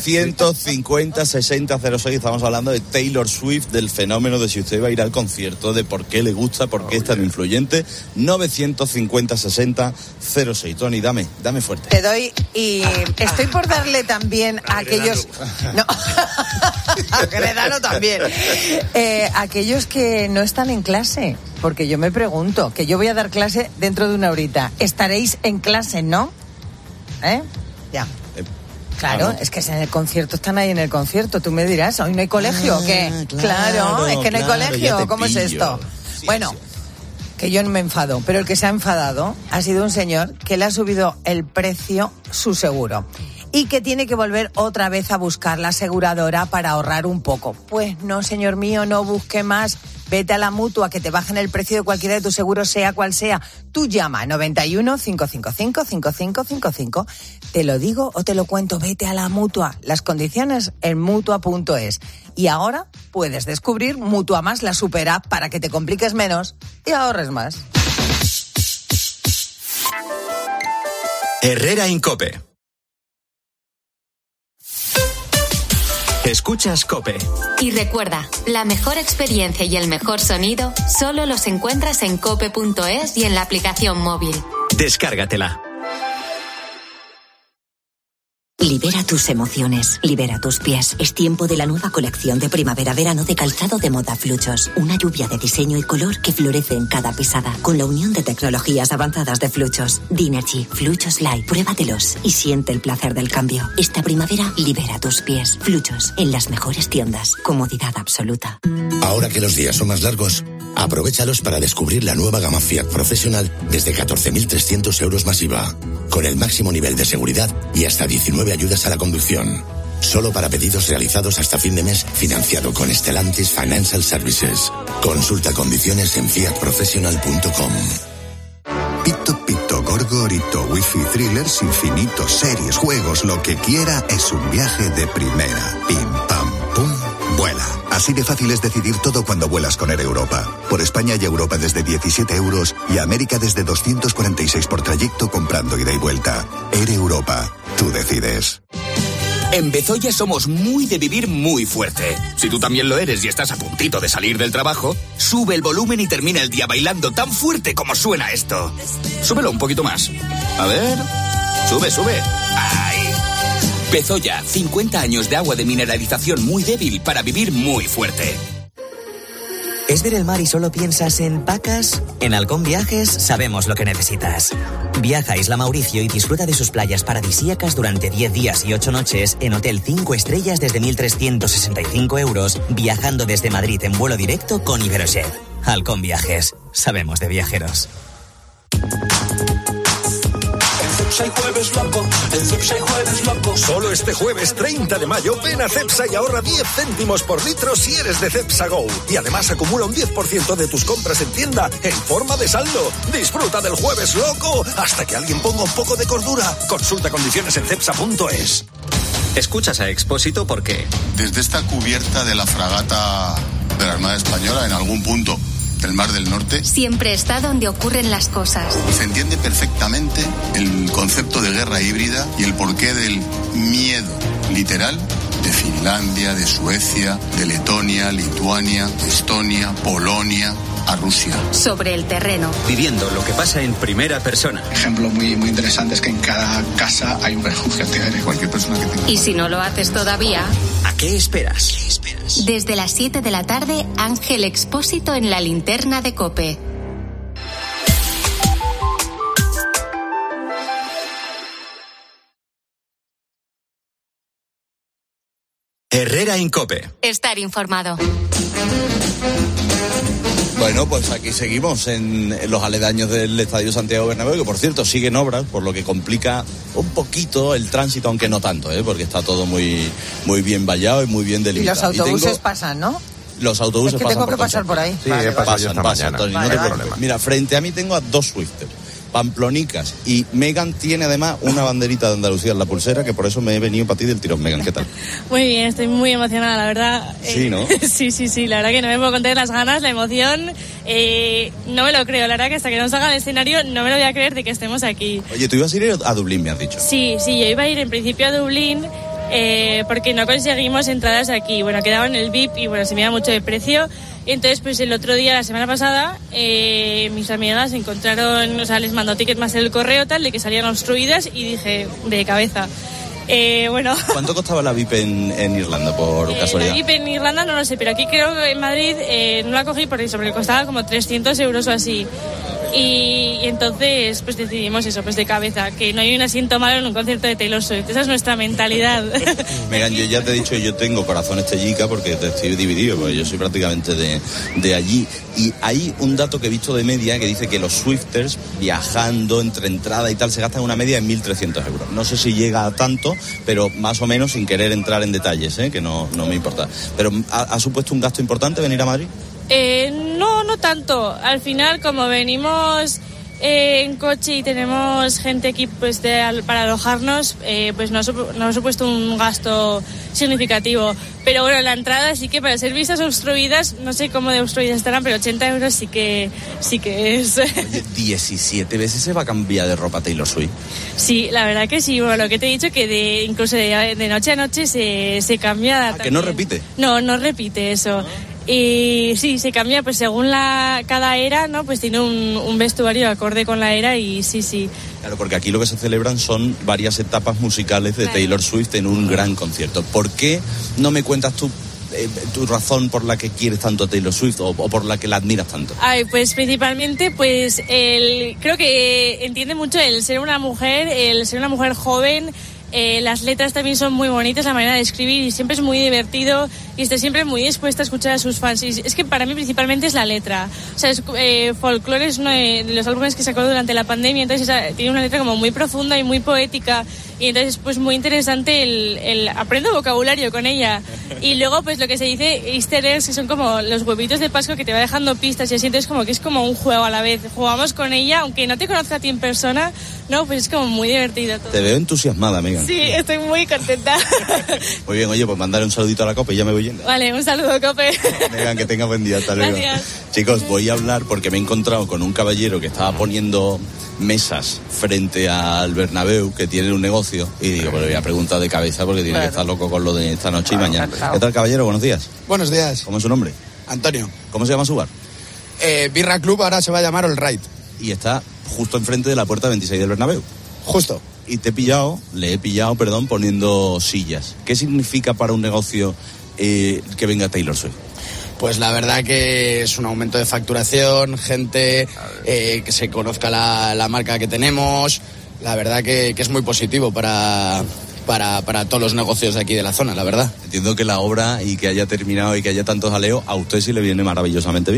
950-6006, estamos hablando de Taylor Swift, del fenómeno de si usted va a ir al concierto, de por qué le gusta, por qué es tan influyente. 950-6006. Tony, dame fuerte. Te doy y estoy por darle también a aquellos... No, a Gredano también. Aquellos que no están en clase, porque yo me pregunto, que yo voy a dar clase dentro de una horita. Estaréis en clase, ¿no? Ya. Claro, es que en el concierto están ahí en el concierto. Tú me dirás, ¿hoy no hay colegio o qué? Claro, es que no hay colegio. ¿Cómo es esto? Bueno, que yo no me enfado, pero el que se ha enfadado ha sido un señor que le ha subido el precio su seguro y que tiene que volver otra vez a buscar la aseguradora para ahorrar un poco. Pues no, señor mío, no busque más. Vete a la Mutua, que te bajen el precio de cualquiera de tus seguros, sea cual sea. Tú llama a 91 555 5555. Te lo digo o te lo cuento, vete a la Mutua. Las condiciones en Mutua.es. Y ahora puedes descubrir Mutua Más, la super app, para que te compliques menos y ahorres más. Herrera Incope. Escuchas COPE. Y recuerda, la mejor experiencia y el mejor sonido solo los encuentras en cope.es y en la aplicación móvil. Descárgatela. Libera tus emociones, libera tus pies. Es tiempo de la nueva colección de primavera-verano de calzado de moda Fluchos. Una lluvia de diseño y color que florece en cada pisada. Con la unión de tecnologías avanzadas de Fluchos. Dinergy, Fluchos Light. Pruébatelos y siente el placer del cambio. Esta primavera, libera tus pies. Fluchos, en las mejores tiendas. Comodidad absoluta. Ahora que los días son más largos, aprovéchalos para descubrir la nueva gama Fiat Professional desde 14.300 euros más IVA. Con el máximo nivel de seguridad y hasta 19 ayudas a la conducción. Solo para pedidos realizados hasta fin de mes, financiado con Stellantis Financial Services. Consulta condiciones en fiatprofessional.com. Pito, Gorgorito, Wi-Fi, thrillers, infinitos, series, juegos, lo que quiera, es un viaje de primera. Pim, pam, pum, vuela. Así de fácil es decidir todo cuando vuelas con Air Europa. Por España y Europa desde 17 euros y América desde 246 por trayecto comprando ida y vuelta. Air Europa. Tú decides. En Bezoya somos muy de vivir muy fuerte. Si tú también lo eres y estás a puntito de salir del trabajo, sube el volumen y termina el día bailando tan fuerte como suena esto. Súbelo un poquito más. A ver. Sube. ¡Ay! Bezoya, 50 años de agua de mineralización muy débil para vivir muy fuerte. ¿Es ver el mar y solo piensas en pacas? En Halcón Viajes sabemos lo que necesitas. Viaja a Isla Mauricio y disfruta de sus playas paradisíacas durante 10 días y 8 noches en Hotel 5 estrellas desde 1.365 euros, viajando desde Madrid en vuelo directo con Iberojet. Halcón Viajes. Sabemos de viajeros. Cepsa y Jueves Loco, el Cepsa y Jueves Loco. Solo este jueves 30 de mayo ven a Cepsa y ahorra 10 céntimos por litro si eres de Cepsa Go. Y además acumula un 10% de tus compras en tienda en forma de saldo. Disfruta del Jueves Loco hasta que alguien ponga un poco de cordura. Consulta condiciones en cepsa.es. Escuchas a Expósito porque... Desde esta cubierta de la fragata de la Armada Española, en algún punto del Mar del Norte, siempre está donde ocurren las cosas. se entiende perfectamente el concepto de guerra híbrida y el porqué del miedo literal de Finlandia, de Suecia, de Letonia, Lituania, Estonia, Polonia, a Rusia. Sobre el terreno. Viviendo lo que pasa en primera persona. Ejemplo muy interesante es que en cada casa hay un refugio antiaéreo. Cualquier persona que tenga... Y si no lo haces todavía... ¿A qué esperas? Desde las 7 de la tarde, Ángel Expósito en la linterna de COPE. Herrera en COPE. Estar informado. Bueno, pues aquí seguimos en los aledaños del Estadio Santiago Bernabéu, que por cierto siguen obras, por lo que complica un poquito el tránsito, aunque no tanto, porque está todo muy bien vallado y muy bien delimitado. Y los autobuses pasan, ¿no? Los autobuses es que pasan tengo que pasar por ahí. Sí, he pasado yo esta mañana. Tony, no te preocupes. Mira, frente a mí tengo a dos Swifters, pamplonicas, y Megan tiene además una banderita de Andalucía en la pulsera, que por eso me he venido para ti del tirón. Megan, ¿qué tal? Muy bien, estoy muy emocionada, la verdad. Sí, ¿no? Sí, la verdad que no me puedo contener las ganas, la emoción, no me lo creo, la verdad que hasta que no salga al escenario no me lo voy a creer de que estemos aquí. Oye, tú ibas a ir a Dublín, me has dicho. Sí, yo iba a ir en principio a Dublín, porque no conseguimos entradas aquí. Bueno, quedaba en el VIP y bueno, se me iba mucho de precio. Y entonces, pues el otro día, la semana pasada, mis amigas encontraron, o sea, les mandó ticket más el correo tal, de que salían obstruidas y dije, de cabeza. Bueno. ¿Cuánto costaba la VIP en Irlanda, por casualidad? La VIP en Irlanda no lo sé, pero aquí creo que en Madrid no la cogí por eso, porque costaba como 300 euros o así. Y entonces pues decidimos eso, pues de cabeza, que no hay un asiento malo en un concierto de Taylor Swift. Esa es nuestra mentalidad. Megan, yo ya te he dicho, yo tengo corazón estellica porque te estoy dividido, porque yo soy prácticamente de allí. Y hay un dato que he visto de media que dice que los Swifters, viajando entre entrada y tal, se gastan una media de 1.300 euros. No sé si llega a tanto, pero más o menos, sin querer entrar en detalles, que no me importa. Pero ¿ha supuesto un gasto importante venir a Madrid? No tanto. Al final, como venimos en coche y tenemos gente aquí pues para alojarnos, pues no ha supuesto un gasto significativo. Pero bueno, la entrada sí que para ser vistas obstruidas, no sé cómo de obstruidas estarán, pero 80 euros sí que es. Oye, 17 veces se va a cambiar de ropa Taylor Swift. Sí, la verdad que sí. Bueno, lo que te he dicho, que incluso de noche a noche se cambia. ¿Que no repite? No repite eso. Y sí, se cambia pues según cada era, ¿no? Pues tiene un vestuario acorde con la era y sí. Claro, porque aquí lo que se celebran son varias etapas musicales de Taylor Swift en un gran concierto. ¿Por qué no me cuentas tú tu razón por la que quieres tanto a Taylor Swift o por la que la admiras tanto? Ay, pues principalmente pues creo que entiende mucho el ser una mujer joven. Las letras también son muy bonitas, la manera de escribir, y siempre es muy divertido y está siempre muy dispuesta a escuchar a sus fans. Y es que para mí principalmente es la letra. O sea, Folklore es uno de los álbumes que sacó durante la pandemia, entonces tiene una letra como muy profunda y muy poética, y entonces pues muy interesante el aprendo vocabulario con ella. Y luego pues lo que se dice easter eggs, que son como los huevitos de Pascua que te va dejando pistas, y así entonces como que es como un juego a la vez. Jugamos con ella, aunque no te conozca a ti en persona, no, pues es como muy divertido todo. Te veo entusiasmada, amiga. Sí, estoy muy contenta. Muy bien, oye, pues mandarle un saludito a la COPE y ya me voy yendo. Vale, un saludo, COPE. Venga, que tenga buen día, hasta luego. Gracias. Chicos, voy a hablar porque me he encontrado con un caballero que estaba poniendo mesas frente al Bernabéu, que tiene un negocio, y digo, pues le voy a preguntar de cabeza porque tiene que estar loco con lo de esta noche y mañana. Claro. ¿Qué tal, caballero? Buenos días. Buenos días. ¿Cómo es su nombre? Antonio. ¿Cómo se llama su bar? Birra Club, ahora se va a llamar All Right. Y está justo enfrente de la puerta 26 del Bernabéu. Justo. Y le he pillado, poniendo sillas. ¿Qué significa para un negocio que venga Taylor Swift? Pues la verdad que es un aumento de facturación, gente que se conozca la marca que tenemos. La verdad que es muy positivo para todos los negocios de aquí de la zona, la verdad. Entiendo que la obra y que haya terminado y que haya tanto jaleo, a usted sí le viene maravillosamente bien.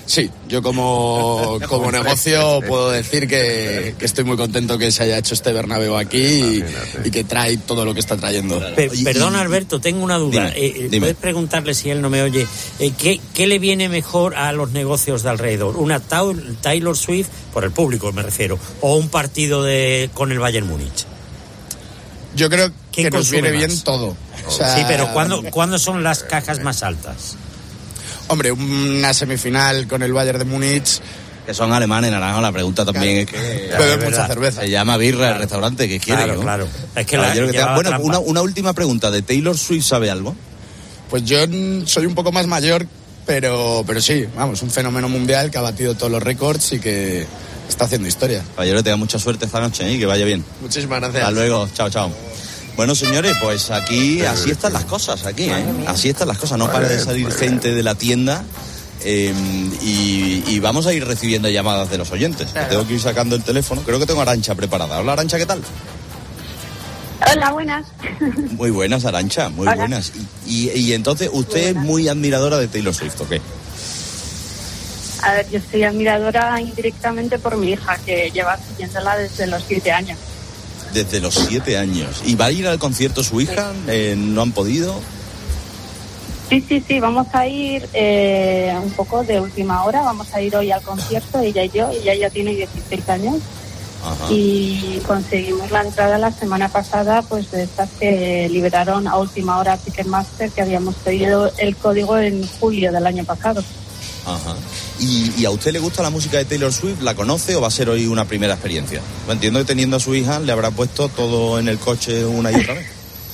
Sí, yo como negocio puedo decir que estoy muy contento que se haya hecho este Bernabéu aquí y que trae todo lo que está trayendo. Perdón, Alberto, tengo una duda. Dime. Puedes preguntarle, si él no me oye, ¿qué le viene mejor a los negocios de alrededor? ¿Una Taylor Swift, por el público me refiero, o un partido con el Bayern Múnich? Yo creo que nos viene más? bien todo. O sea, sí, pero ¿cuándo son las cajas más altas? Hombre, una semifinal con el Bayern de Múnich. Que son alemanes, Naranjo, la pregunta también es que... Beben mucha cerveza. Se llama Birra el restaurante, que quiere, Claro, ¿no? claro. Es que bueno, una última pregunta. ¿De Taylor Swift sabe algo? Pues yo soy un poco más mayor, pero sí, vamos, un fenómeno mundial que ha batido todos los récords y que está haciendo historia. Caballero, te da mucha suerte esta noche y que vaya bien. Muchísimas gracias. Hasta luego, chao. Bueno, señores, pues aquí así están las cosas, aquí, ¿eh? Así están las cosas, no para de salir gente de la tienda y vamos a ir recibiendo llamadas de los oyentes. Claro. Tengo que ir sacando el teléfono, creo que tengo a Arantxa preparada. Hola, Arantxa, ¿qué tal? Hola, buenas. Muy buenas, Arantxa, muy Hola. Buenas. Y entonces, ¿usted es muy admiradora de Taylor Swift o qué? A ver, yo soy admiradora indirectamente por mi hija, que lleva siguiéndola desde los 7 años. Desde los 7 años. ¿Y va a ir al concierto su hija? ¿No han podido? Sí, vamos a ir un poco de última hora, vamos a ir hoy al concierto, ella y yo, ella ya tiene 16 años. Ajá. Y conseguimos la entrada la semana pasada, pues de estas que liberaron a última hora Ticketmaster, que habíamos pedido el código en julio del año pasado. Ajá. ¿Y a usted le gusta la música de Taylor Swift? ¿La conoce o va a ser hoy una primera experiencia? Entiendo que teniendo a su hija le habrá puesto todo en el coche una y otra vez.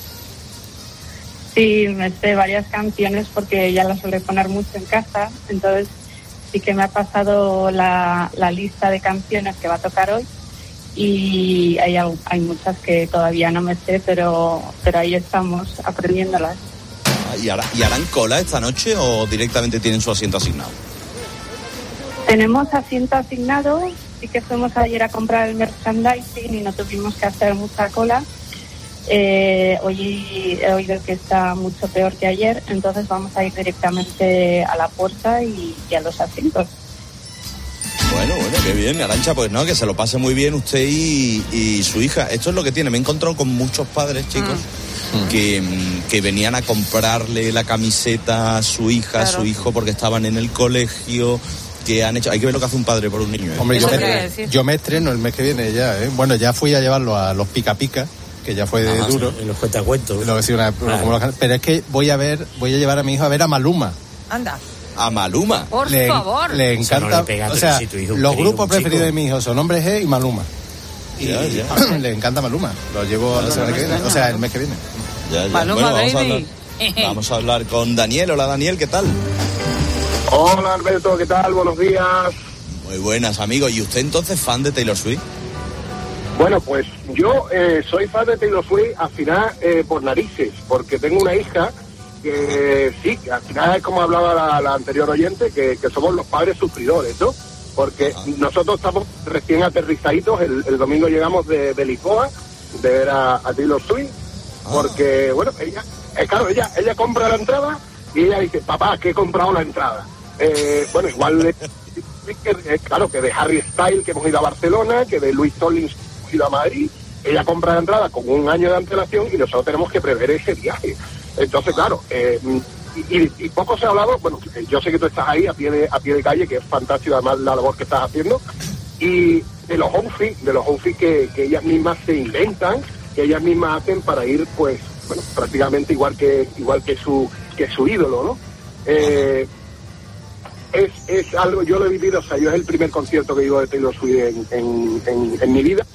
Sí, me sé varias canciones porque ella las suele poner mucho en casa, entonces sí que me ha pasado la lista de canciones que va a tocar hoy y hay muchas que todavía no me sé, pero ahí estamos aprendiéndolas. ¿Y harán cola esta noche o directamente tienen su asiento asignado? Tenemos asiento asignado, sí que fuimos ayer a comprar el merchandising y no tuvimos que hacer mucha cola. Hoy he oído que está mucho peor que ayer, entonces vamos a ir directamente a la puerta y a los asientos. Bueno, qué bien, Arantxa, pues no, que se lo pase muy bien usted y su hija. Esto es lo que tiene, me he encontrado con muchos padres, chicos, que venían a comprarle la camiseta a su hija, claro, a su hijo, porque estaban en el colegio, que han hecho... Hay que ver lo que hace un padre por un niño, ¿eh? Hombre, yo me estreno el mes que viene ya, ¿eh? Bueno, ya fui a llevarlo a los Pica Pica, que ya fue duro. Sí, en los cuentacuentos. Pero es que voy a llevar a mi hijo a ver a Maluma. Anda. A Maluma. Por favor. Le encanta. O sea, los grupos preferidos de mi hijo son Hombres G y Maluma. Y le encanta Maluma. Lo llevo la semana que viene. O sea, el mes que viene. Ya. Maluma, bueno, baby. Vamos a hablar con Daniel. Hola, Daniel, ¿qué tal? Hola, Alberto, ¿qué tal? Buenos días. Muy buenas, amigo. ¿Y usted entonces fan de Taylor Swift? Bueno, pues yo soy fan de Taylor Swift al final por narices, porque tengo una hija que sí, que al final es como hablaba la anterior oyente, que somos los padres sufridores, ¿no? Porque nosotros estamos recién aterrizaditos, el domingo llegamos de Lisboa, de ver a Taylor Swift, porque, bueno, ella compra la entrada y ella dice, papá, que he comprado la entrada. Bueno, igual claro, que de Harry Styles, que hemos ido a Barcelona, que de Luis Tollins hemos ido a Madrid, ella compra la entrada con un año de antelación y nosotros tenemos que prever ese viaje. Entonces, claro, y poco se ha hablado, bueno, yo sé que tú estás ahí a pie de calle, que es fantástico además la labor que estás haciendo, y de los outfits que ellas mismas se inventan, que ellas mismas hacen para ir, pues, bueno, prácticamente igual que su ídolo, ¿no? Es algo, yo lo he vivido, o sea, yo es el primer concierto que he ido de Taylor Swift en mi vida.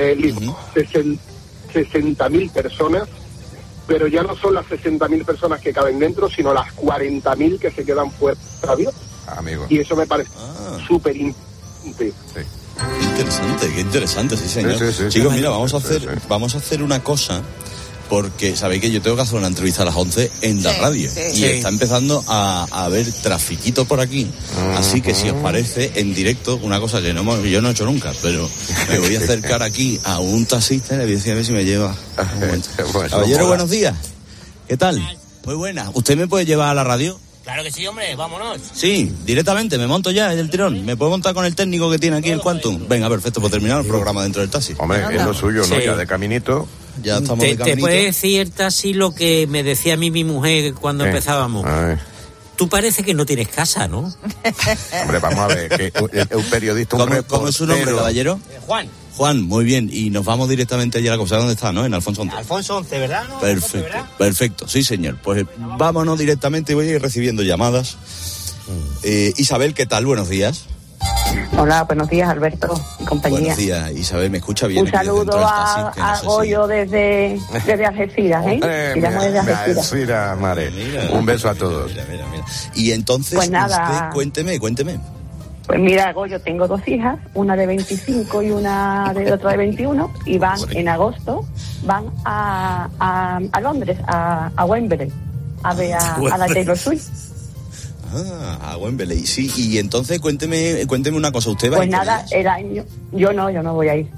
60.000 personas, pero ya no son las 60.000 personas que caben dentro, sino las 40.000 que se quedan fuera del avión. Amigo. Y eso me parece súper importante. Sí. Qué interesante, sí, señor. Sí. Chicos, mira, vamos a hacer una cosa, porque sabéis que yo tengo que hacer una entrevista a las 11 en la radio. Y está empezando a haber trafiquito por aquí. Así que si os parece, en directo, una cosa que yo no he hecho nunca, pero me voy a acercar aquí a un taxista y le voy a decir a ver si me lleva. Caballero, buenos días. ¿Qué tal? Muy buena. ¿Usted me puede llevar a la radio? Claro que sí, hombre, vámonos. Sí, directamente, me monto ya el tirón. ¿Me puedo montar con el técnico que tiene aquí el Quantum? Venga, perfecto, pues terminar el programa dentro del taxi. Hombre, es lo suyo, ¿no? Sí. Ya de caminito. Ya estamos de caminito. ¿Te puede decir el taxi lo que me decía a mí mi mujer cuando empezábamos? Tú parece que no tienes casa, ¿no? Hombre, vamos a ver, que un periodista, un reportero... ¿Cómo es su nombre, caballero? Juan. Juan, muy bien. Y nos vamos directamente allí a la cosa donde está, ¿no? En Alfonso XI. Alfonso XI, ¿verdad? ¿No? Perfecto, ¿verdad? perfecto. Sí, señor. Pues vámonos directamente. Voy a ir recibiendo llamadas. Isabel, ¿qué tal? Buenos días. Hola, buenos días, Alberto y compañía. Buenos días, Isabel. ¿Me escucha bien? Un saludo a Goyo desde Algeciras, ¿eh? Tiramos desde Algeciras, Mare. Un beso a todos. Mira. Y entonces, pues nada, cuénteme. Pues mira, Goyo, tengo 2 hijas, una de 25 y otra de 21, y van en agosto, van a Londres, a Wembley, a ver a la Taylor Swift. A Wembley, sí. Y entonces cuénteme una cosa. ¿Usted va pues a ir nada, el año... Yo no voy a ir.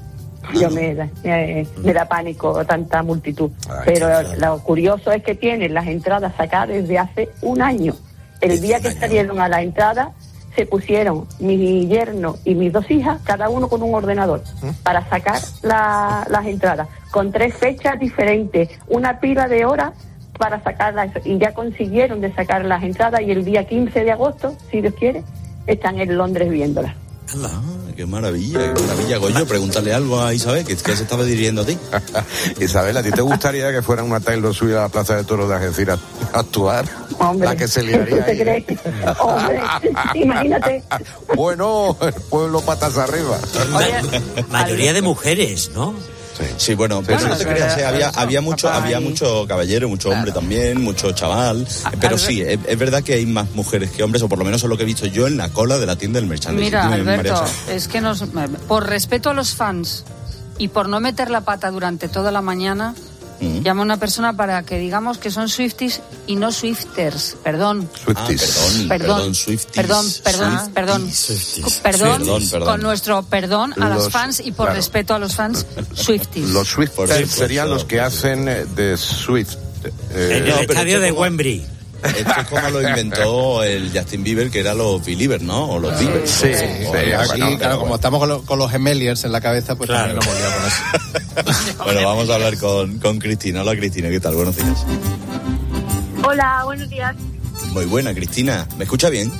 Me da pánico tanta multitud. Pero lo curioso es que tienen las entradas sacadas desde hace un año. El día que salieron a la entrada, se pusieron mi yerno y mis 2 hijas, cada uno con un ordenador, para sacar las entradas, con 3 fechas diferentes, una pila de horas para sacarlas, y ya consiguieron de sacar las entradas, y el día 15 de agosto, si Dios quiere, están en Londres viéndolas. Qué maravilla, Goyo. Pregúntale algo a Isabel, que se estaba dirigiendo a ti. Isabel, ¿a ti te gustaría que fuera una Taylor Swift a la Plaza de Toros de Algeciras a actuar? Hombre, la que se liaría ¿te crees? Hombre, imagínate. Bueno, el pueblo patas arriba. Mayoría de mujeres, ¿no? Sí, bueno, pero no te creas, había mucho caballero, mucho hombre también, mucho chaval, pero sí, es verdad que hay más mujeres que hombres, o por lo menos es lo que he visto yo en la cola de la tienda del merchandising. Mira, Alberto, es que por respeto a los fans y por no meter la pata durante toda la mañana, llama a una persona para que digamos que son Swifties y no Swifters. Perdón. Perdón, con nuestro perdón a los fans y por respeto a los fans Swifties. Los Swifters serían los que hacen de Swift. En el estadio de Wembley. Esto es como lo inventó el Justin Bieber, que era los Believers, ¿no? O los Beavers. Sí, aquí, claro, como estamos con los Gemeliers en la cabeza, pues claro, no hemos liado con eso. Bueno, vamos a hablar con Cristina. Hola, Cristina, ¿qué tal? Buenos días. Hola, buenos días. Muy buena, Cristina. ¿Me escucha bien?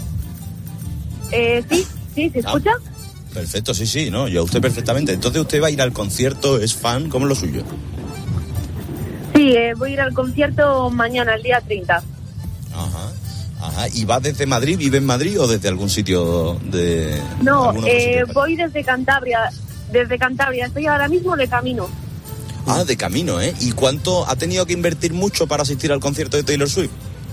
Sí, ¿se escucha? Perfecto, sí, ¿no? Yo a usted perfectamente. Entonces, ¿usted va a ir al concierto? ¿Es fan? ¿Cómo es lo suyo? Sí, voy a ir al concierto mañana, el día 30. Ajá. ¿Y va desde Madrid? ¿Vive en Madrid o desde algún sitio de...? No, voy desde Cantabria. Estoy ahora mismo de camino. De camino, ¿eh? ¿Y cuánto ha tenido que invertir mucho para asistir al concierto de Taylor Swift?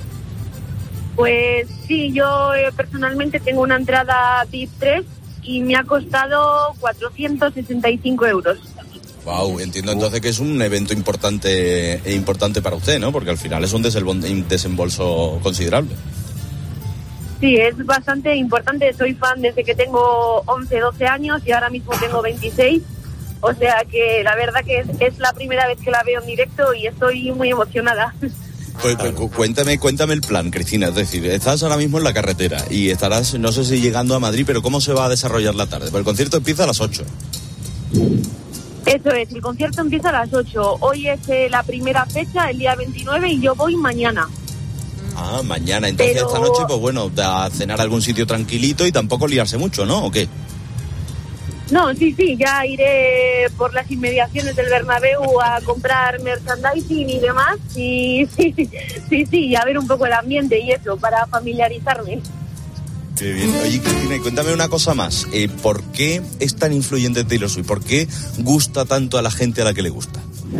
Pues sí, yo personalmente tengo una entrada VIP 3 y me ha costado 465 euros. Wow, entiendo entonces que es un evento importante para usted, ¿no? Porque al final es un desembolso considerable. Sí, es bastante importante. Soy fan desde que tengo 11, 12 años y ahora mismo tengo 26. O sea que la verdad que es la primera vez que la veo en directo y estoy muy emocionada. Pues cuéntame el plan, Cristina. Es decir, estás ahora mismo en la carretera y estarás, no sé si llegando a Madrid, pero ¿cómo se va a desarrollar la tarde? Pues el concierto empieza a las 8. Eso es, el concierto empieza a las 8. Hoy es la primera fecha, el día 29, y yo voy mañana. Mañana. Entonces esta noche, pues bueno, a cenar a algún sitio tranquilito y tampoco liarse mucho, ¿no? ¿O qué? No, sí, ya iré por las inmediaciones del Bernabéu a comprar merchandising y demás. Y sí, a ver un poco el ambiente y eso, para familiarizarme. Qué bien. Oye, Cristina, cuéntame una cosa más. ¿Por qué es tan influyente Taylor Swift? ¿Por qué gusta tanto a la gente a la que le gusta?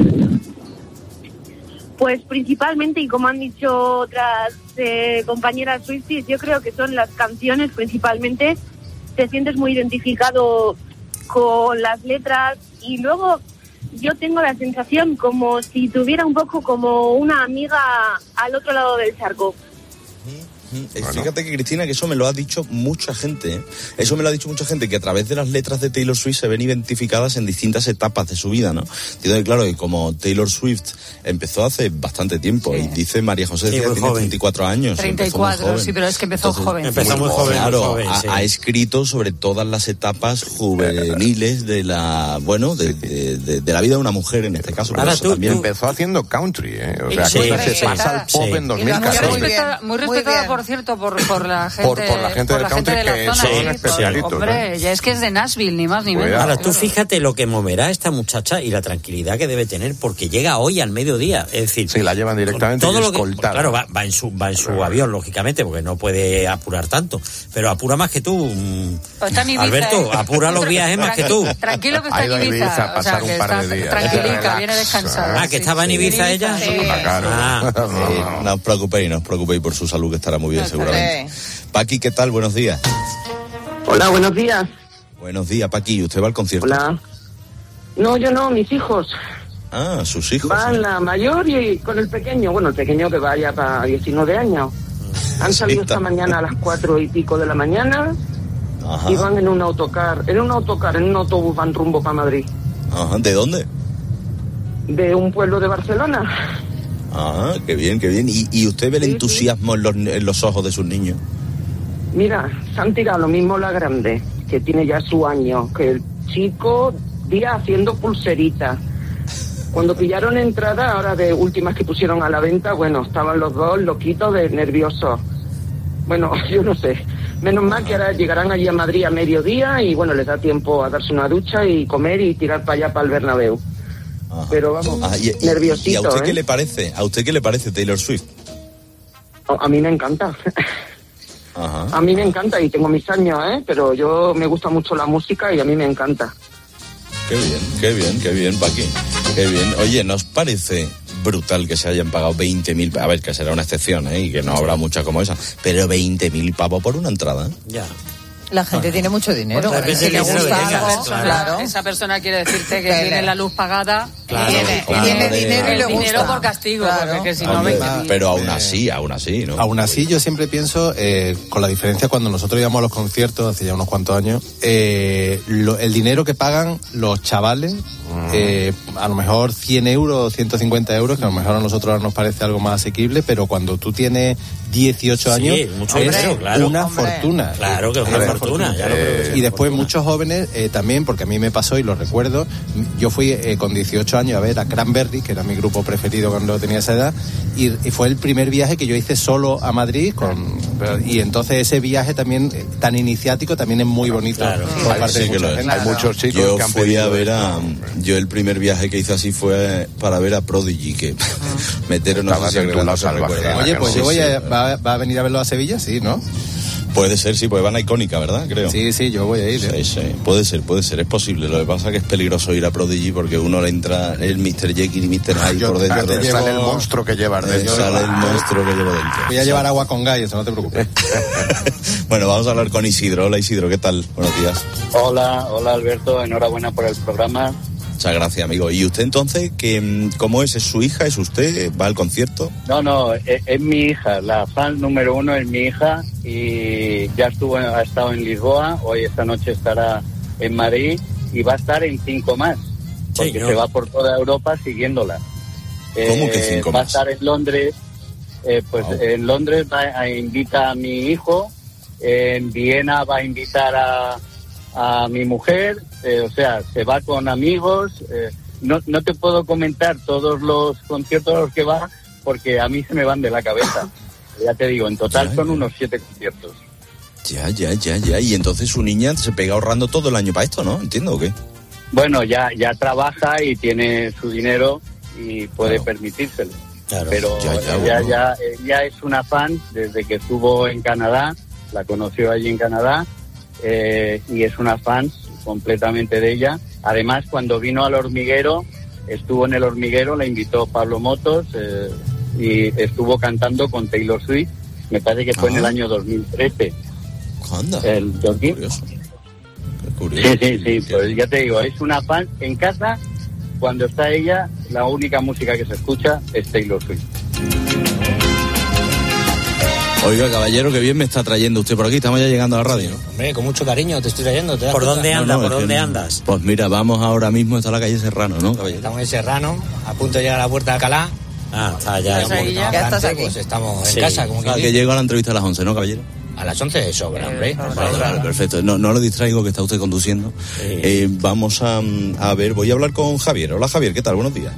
Pues principalmente, y como han dicho otras compañeras Swifties, yo creo que son las canciones principalmente. Te sientes muy identificado con las letras y luego yo tengo la sensación como si tuviera un poco como una amiga al otro lado del charco. Fíjate que, Cristina, que eso me lo ha dicho mucha gente, ¿eh? Eso me lo ha dicho mucha gente, que a través de las letras de Taylor Swift se ven identificadas en distintas etapas de su vida, ¿no? Entonces, claro, y como Taylor Swift empezó hace bastante tiempo, y dice María José, decía que tiene 34 años. 34, sí, pero es que empezó joven. Empezó muy joven. Claro, muy joven, sí. ha escrito sobre todas las etapas juveniles de la, de la vida de una mujer, en este caso. Ahora también empezó haciendo country, ¿eh? O sea, se pasa al pop en 2014. Muy respetada, por cierto, por la gente, por la gente del country, de la que zona son especialitos. Hombre, ya es que es de Nashville, ni más ni menos. Ahora, tú fíjate lo que moverá esta muchacha y la tranquilidad que debe tener, porque llega hoy al mediodía. Es decir, sí, la llevan directamente todo escoltada. Claro, va en su avión, lógicamente, porque no puede apurar tanto. Pero apura más que tú. Está en Ibiza, Alberto, apura los viajes más que tú. Tranquilo que está en Ibiza. O sea, que está tranquilica, viene descansada. Que estaba en Ibiza ella. No os preocupéis por su salud, que estará muy bien seguramente. Paqui, ¿qué tal? Buenos días. Hola, buenos días. Buenos días, Paqui. ¿Usted va al concierto? Hola. No, yo no, mis hijos. Ah, sus hijos. Van la mayor y con el pequeño. Bueno, el pequeño que va ya para 19 años. Han salido esta mañana a las 4 y pico de la mañana. Ajá. Y van en un autocar, en un autobús van rumbo para Madrid. Ajá, ¿de dónde? De un pueblo de Barcelona. Ah, qué bien, qué bien. ¿Y usted ve el entusiasmo en los ojos de sus niños? Mira, se han tirado lo mismo la grande, que tiene ya su año, que el chico día haciendo pulseritas. Cuando pillaron entrada, ahora de últimas que pusieron a la venta, bueno, estaban los dos loquitos de nerviosos. Bueno, yo no sé. Menos mal que ahora llegarán allí a Madrid a mediodía y bueno, les da tiempo a darse una ducha y comer y tirar para allá para el Bernabéu. Ajá. Pero vamos, nerviosito. ¿Y a usted qué le parece? ¿A usted qué le parece Taylor Swift? A mí me encanta. Ajá. A mí me encanta y tengo mis años, pero yo me gusta mucho la música y a mí me encanta. Qué bien, Paqui. Qué bien. Oye, ¿nos parece brutal que se hayan pagado 20.000? A ver, que será una excepción, y que no habrá mucha como esa, pero 20.000 pavos por una entrada. Ya. La gente tiene mucho dinero. Pues si le gusta algo, claro. Esa persona quiere decirte que tiene la luz pagada. Claro, tiene dinero y le gusta. Dinero por castigo, porque si no... Pero aún así, ¿no? Aún así, yo siempre pienso, con la diferencia cuando nosotros íbamos a los conciertos, hace ya unos cuantos años, el dinero que pagan los chavales, a lo mejor 100 euros, 150 euros, que a lo mejor a nosotros nos parece algo más asequible, pero cuando tú tienes 18 años, mucho es dinero, claro. una fortuna. Claro que es una fortuna. Y después muchos jóvenes también, porque a mí me pasó y lo recuerdo, yo fui con 18 años a ver a Cranberry, que era mi grupo preferido cuando tenía esa edad, y fue el primer viaje que yo hice solo a Madrid, y entonces ese viaje también tan iniciático también es muy bonito. Claro. Por parte de mucha gente. Hay muchos chicos yo que han fui pedido a ver yo el primer viaje que hice así fue para ver a Prodigy, que meter no sé si agregar salvaje. Oye, pues yo va a venir a verlo a Sevilla, sí, ¿no? Puede ser, sí, pues van a Icónica, ¿verdad? Creo. Sí, yo voy a ir. Sí, puede ser, es posible. Lo que pasa es que es peligroso ir a Prodigy porque uno le entra el Mr. Jekyll y Mr. Hyde por dentro. Sale el monstruo que llevas dentro. Sale el monstruo que llevo dentro. Voy a llevar agua con gas, eso no te preocupes. Bueno, vamos a hablar con Isidro. Hola, Isidro, ¿qué tal? Buenos días. Hola, Alberto, enhorabuena por el programa. Muchas gracias, amigo. ¿Y usted entonces, cómo es? ¿Es su hija? ¿Es usted? ¿Va al concierto? No, es mi hija. La fan número 1 es mi hija y ya ha estado en Lisboa. Hoy esta noche estará en Madrid y va a estar en 5 más. Porque se va por toda Europa siguiéndola. ¿Cómo que 5 más? Va a estar en Londres. En Londres invita a mi hijo. En Viena va a invitar a mi mujer. O sea, se va con amigos. No te puedo comentar todos los conciertos a los que va porque a mí se me van de la cabeza. Ya te digo, en total son unos 7 conciertos. Ya. Y entonces su niña se pega ahorrando todo el año para esto, ¿no? ¿Entiendo o qué? Bueno, ya trabaja y tiene su dinero y puede permitírselo. Claro. Pero ella es una fan desde que estuvo en Canadá. La conoció allí en Canadá y es una fan completamente de ella. Además, cuando vino al Hormiguero, estuvo en el Hormiguero, la invitó Pablo Motos y estuvo cantando con Taylor Swift. Me parece que fue en el año 2013. ¿Cuándo? El 2000. Curioso. Sí, pues ya te digo, es una fan. En casa, cuando está ella, la única música que se escucha es Taylor Swift. Oiga, caballero, qué bien me está trayendo usted por aquí. Estamos ya llegando a la radio. Hombre, con mucho cariño te estoy trayendo. ¿Por dónde andas? ¿Por dónde andas? Pues mira, vamos ahora mismo hasta la calle Serrano, ¿no, caballero? Estamos en Serrano, a punto de llegar a la Puerta de Alcalá. Está ya. Ya estás aquí. Pues estamos en casa, como que llego a la entrevista a las 11, ¿no, caballero? A las 11 de sobra, hombre. Vale, perfecto. No lo distraigo, que está usted conduciendo. Vamos a ver, voy a hablar con Javier. Hola, Javier, ¿qué tal? Buenos días.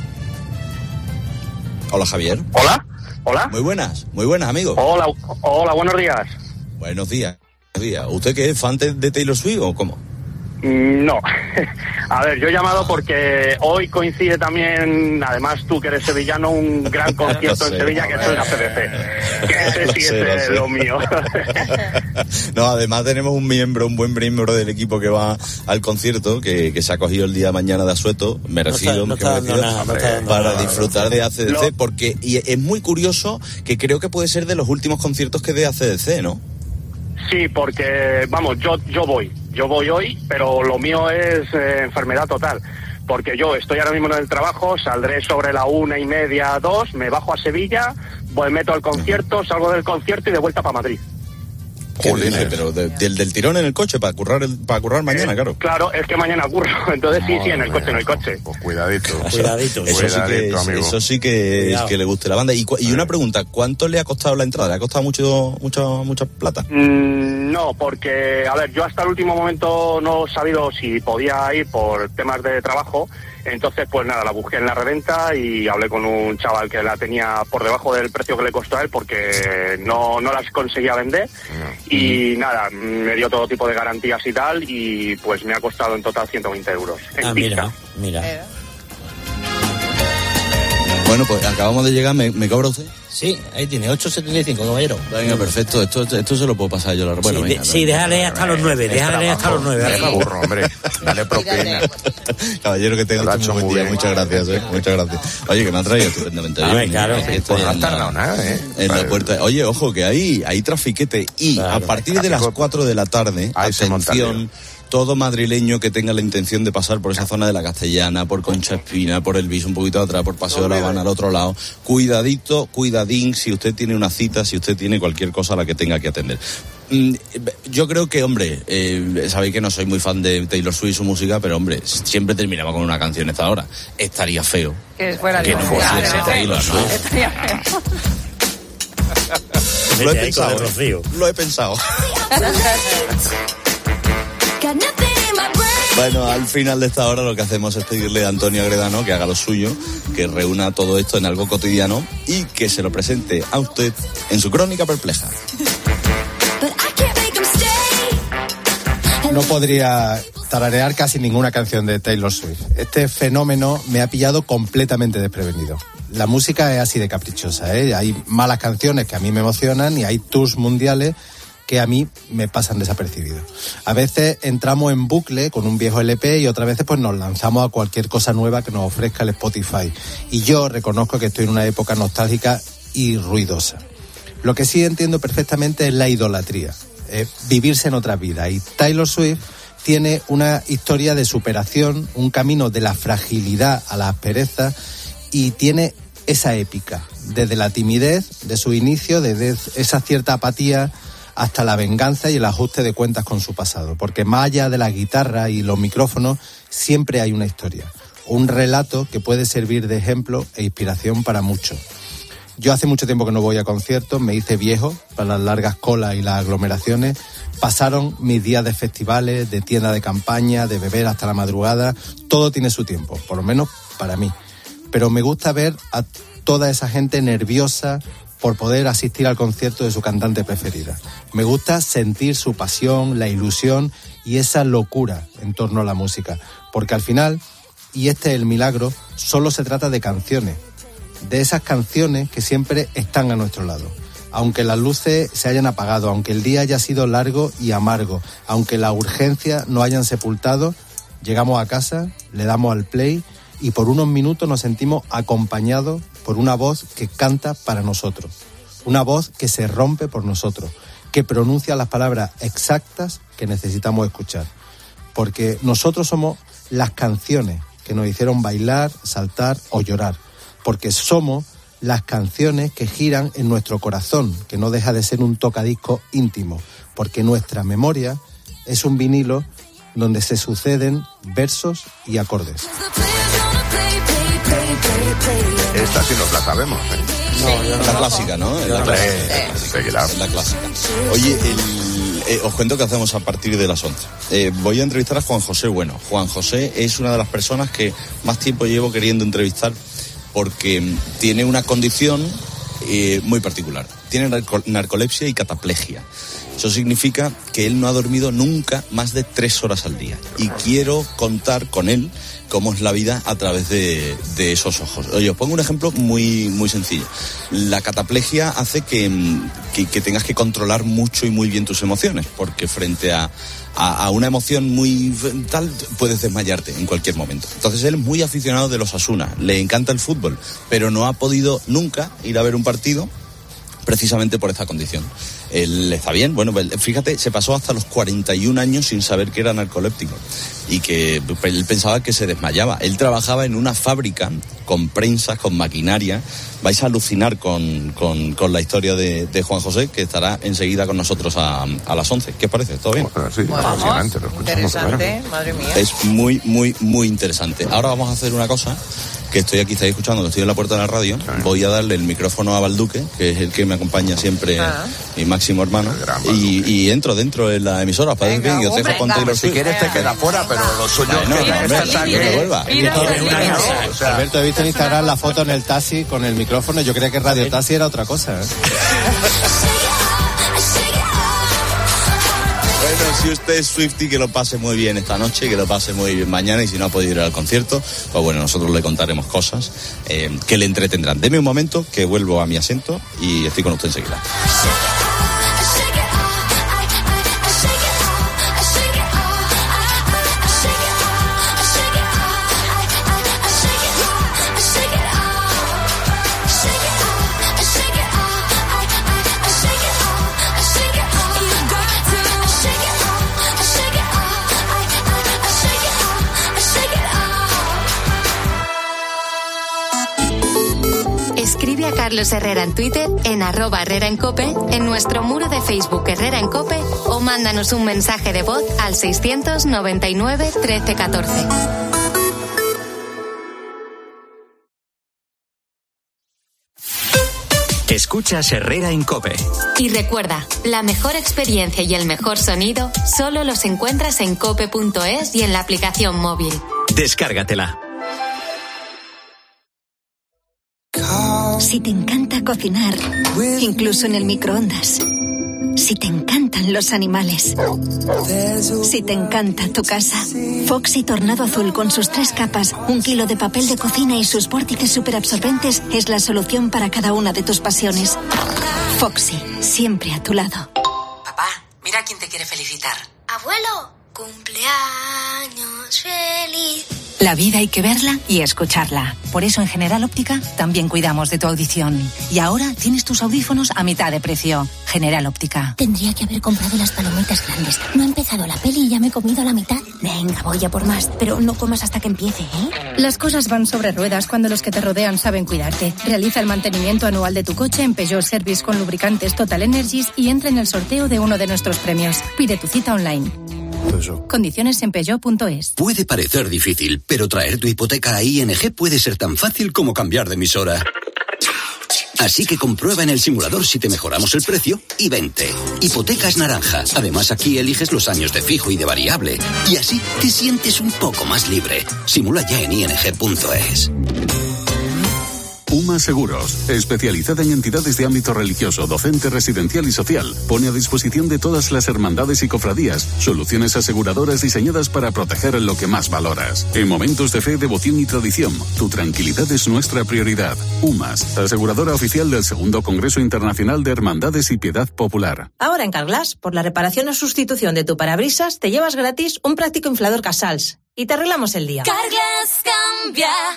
Hola, Javier. Hola. Muy buenas, amigo. Hola, buenos días. Buenos días. ¿Usted qué es, fan de Taylor Swift o cómo? No. A ver, yo he llamado porque hoy coincide también, además tú que eres sevillano, un gran concierto en Sevilla que es el ACDC. Que ese sí es lo mío. No, además tenemos un buen miembro del equipo que va al concierto, que se ha cogido el día de mañana de asueto, merecido, para disfrutar de ACDC, porque y es muy curioso que creo que puede ser de los últimos conciertos que dé ACDC, ¿no? Sí, porque, vamos, yo voy hoy, pero lo mío es enfermedad total, porque yo estoy ahora mismo en el trabajo, saldré sobre la 1:30, 2, me bajo a Sevilla, meto al concierto, salgo del concierto y de vuelta para Madrid. Joder, pero del tirón en el coche para currar mañana, claro. Claro, es que mañana curro, entonces sí, en el coche. Pues cuidadito. Eso sí que es que le guste la banda. Y una pregunta, ¿cuánto le ha costado la entrada? ¿Le ha costado mucha plata? No, porque, a ver, yo hasta el último momento no he sabido si podía ir por temas de trabajo. Entonces, pues nada, la busqué en la reventa y hablé con un chaval que la tenía por debajo del precio que le costó a él porque no las conseguía vender. Y nada, me dio todo tipo de garantías y tal, y pues me ha costado en total 120 euros. Mira. Bueno, pues acabamos de llegar, ¿me cobra usted? Sí, ahí tiene, 8,75, caballero. Venga, perfecto, esto se lo puedo pasar yo. Bueno, venga. Sí, déjale hasta los 9, hombre, dale propina. Caballero, que tenga un buen día, muchas gracias, muchas gracias. Oye, que me ha traído estupendamente bien. Claro. Pues no has tardado nada, En la puerta. Oye, ojo, que hay trafiquete y a partir de las 4 de la tarde, atención, todo madrileño que tenga la intención de pasar por esa zona de la Castellana, por Concha Espina, por el Bis, un poquito atrás, por Paseo de la Habana, al otro lado, cuidadín, si usted tiene una cita, si usted tiene cualquier cosa a la que tenga que atender. Yo creo que, hombre, sabéis que no soy muy fan de Taylor Swift y su música, pero, hombre, siempre terminaba con una canción esta hora. Estaría feo que fuera que no fuese Taylor, ¿no? Estaría feo. Lo he pensado. Bueno, al final de esta hora lo que hacemos es pedirle a Antonio Agredano que haga lo suyo, que reúna todo esto en algo cotidiano y que se lo presente a usted en su crónica perpleja. No podría tararear casi ninguna canción de Taylor Swift. Este fenómeno me ha pillado completamente desprevenido. La música es así de caprichosa, ¿eh? Hay malas canciones que a mí me emocionan y hay tours mundiales que a mí me pasan desapercibidos. A veces entramos en bucle con un viejo LP y otras veces pues nos lanzamos a cualquier cosa nueva que nos ofrezca el Spotify. Y yo reconozco que estoy en una época nostálgica y ruidosa. Lo que sí entiendo perfectamente es la idolatría, vivirse en otra vida. Y Taylor Swift tiene una historia de superación, un camino de la fragilidad a la aspereza y tiene esa épica, desde la timidez de su inicio, desde esa cierta apatía hasta la venganza y el ajuste de cuentas con su pasado, porque más allá de la guitarra y los micrófonos siempre hay una historia, un relato que puede servir de ejemplo e inspiración para muchos. Yo hace mucho tiempo que no voy a conciertos, me hice viejo para las largas colas y las aglomeraciones, pasaron mis días de festivales, de tienda de campaña, de beber hasta la madrugada, todo tiene su tiempo, por lo menos para mí, pero me gusta ver a toda esa gente nerviosa por poder asistir al concierto de su cantante preferida. Me gusta sentir su pasión, la ilusión y esa locura en torno a la música, porque al final, y este es el milagro, solo se trata de canciones, de esas canciones que siempre están a nuestro lado. Aunque las luces se hayan apagado, aunque el día haya sido largo y amargo, aunque las urgencias nos hayan sepultado, llegamos a casa, le damos al play y por unos minutos nos sentimos acompañados por una voz que canta para nosotros, una voz que se rompe por nosotros, que pronuncia las palabras exactas que necesitamos escuchar, porque nosotros somos las canciones que nos hicieron bailar, saltar o llorar, porque somos las canciones que giran en nuestro corazón, que no deja de ser un tocadiscos íntimo, porque nuestra memoria es un vinilo donde se suceden versos y acordes. Esta sí nos la sabemos, ¿eh? La clásica, ¿no? La clásica. Oye, os cuento qué hacemos a partir de las 11. Voy a entrevistar a Juan José Bueno. Juan José es una de las personas que más tiempo llevo queriendo entrevistar porque tiene una condición muy particular. Tiene narcolepsia y cataplegia. Eso significa que él no ha dormido nunca más de 3 horas al día. Y quiero contar con él cómo es la vida a través de esos ojos. Oye, os pongo un ejemplo muy, muy sencillo. La cataplegia hace que tengas que controlar mucho y muy bien tus emociones, porque frente a una emoción muy tal, puedes desmayarte en cualquier momento. Entonces él es muy aficionado de los Osasuna, le encanta el fútbol, pero no ha podido nunca ir a ver un partido precisamente por esta condición. Él está bien, bueno, fíjate, se pasó hasta los 41 años sin saber que era narcoléptico y que él pensaba que se desmayaba. Él trabajaba en una fábrica con prensas, con maquinaria. Vais a alucinar con la historia de Juan José, que estará enseguida con nosotros a las 11. ¿Qué os parece? ¿Todo bien? Sí, fascinante, lo escuchamos. Interesante, madre mía. Es muy, muy, muy interesante. Ahora vamos a hacer una cosa, que estoy aquí, estáis escuchando, que estoy en la puerta de la radio. Voy a darle el micrófono a Balduque, que es el que me acompaña siempre, mi máximo hermano, y entro dentro de la emisora para decir que os dejo con Taylor Swift. Si quieres te queda fuera, pero lo suyo Alberto, he visto en Instagram la foto en el taxi con el micrófono. Yo creía que Radio Taxi era otra cosa, ¿eh? Bueno, si usted es Swiftie, que lo pase muy bien esta noche, que lo pase muy bien mañana, y si no ha podido ir al concierto, pues bueno, nosotros le contaremos cosas que le entretendrán. Deme un momento, que vuelvo a mi asiento y estoy con usted enseguida. Escribe a Carlos Herrera en Twitter, en @Herrera en COPE, en nuestro muro de Facebook Herrera en COPE, o mándanos un mensaje de voz al 699 13 14. Escuchas Herrera en COPE. Y recuerda, la mejor experiencia y el mejor sonido solo los encuentras en cope.es y en la aplicación móvil. Descárgatela. Si te encanta cocinar, incluso en el microondas. Si te encantan los animales. Si te encanta tu casa. Foxy Tornado Azul con sus 3 capas, 1 kilo de papel de cocina y sus vórtices superabsorbentes es la solución para cada una de tus pasiones. Foxy, siempre a tu lado. Papá, mira quién te quiere felicitar. Abuelo, cumpleaños feliz. La vida hay que verla y escucharla. Por eso en General Óptica también cuidamos de tu audición. Y ahora tienes tus audífonos a mitad de precio. General Óptica. Tendría que haber comprado las palomitas grandes. No ha empezado la peli y ya me he comido la mitad. Venga, voy a por más. Pero no comas hasta que empiece, ¿eh? Las cosas van sobre ruedas cuando los que te rodean saben cuidarte. Realiza el mantenimiento anual de tu coche en Peugeot Service con lubricantes Total Energies y entra en el sorteo de uno de nuestros premios. Pide tu cita online. Condiciones en Peugeot.es. Puede parecer difícil, pero traer tu hipoteca a ING puede ser tan fácil como cambiar de emisora. Así que comprueba en el simulador si te mejoramos el precio y vente. Hipotecas Naranja. Además, aquí eliges los años de fijo y de variable. Y así te sientes un poco más libre. Simula ya en ING.es. UMA Seguros, especializada en entidades de ámbito religioso, docente, residencial y social, pone a disposición de todas las hermandades y cofradías soluciones aseguradoras diseñadas para proteger lo que más valoras. En momentos de fe, devoción y tradición, tu tranquilidad es nuestra prioridad. UMAS, aseguradora oficial del 2º Congreso Internacional de Hermandades y Piedad Popular. Ahora en Carglass, por la reparación o sustitución de tu parabrisas, te llevas gratis un práctico inflador Casals y te arreglamos el día. Carglass cambia.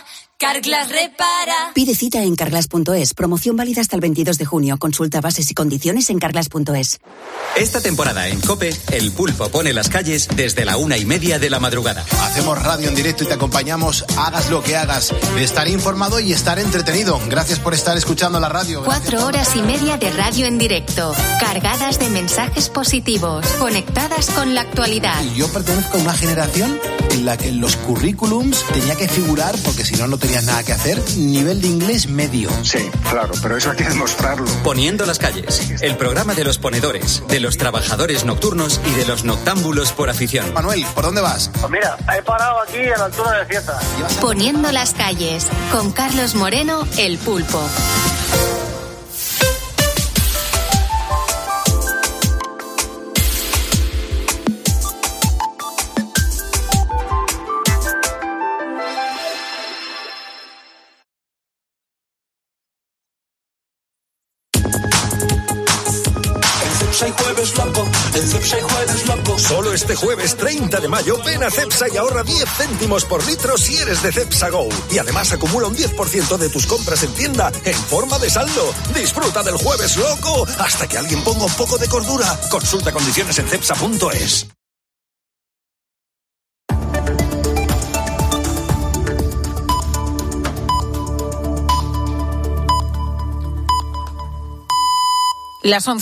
Carglass repara. Pide cita en carglass.es. Promoción válida hasta el 22 de junio. Consulta bases y condiciones en carglass.es. Esta temporada en COPE, El Pulpo pone las calles desde la 1:30 de la madrugada. Hacemos radio en directo y te acompañamos, hagas lo que hagas. Estar informado y estar entretenido. Gracias por estar escuchando la radio. 4 horas y media de radio en directo, cargadas de mensajes positivos, conectadas con la actualidad. Y yo pertenezco a una generación en la que en los currículums tenía que figurar, porque si no, no tenías nada que hacer, nivel de inglés medio. Sí, claro, pero eso hay que demostrarlo. Poniendo las calles, el programa de los ponedores, de los trabajadores nocturnos y de los noctámbulos por afición. Manuel, ¿por dónde vas? Pues mira, he parado aquí a la altura de Cieza. Poniendo las calles, con Carlos Moreno, El Pulpo. Solo este jueves 30 de mayo ven a Cepsa y ahorra 10 céntimos por litro si eres de Cepsa Go. Y además acumula un 10% de tus compras en tienda en forma de saldo. Disfruta del jueves loco hasta que alguien ponga un poco de cordura. Consulta condiciones en cepsa.es. Las 11.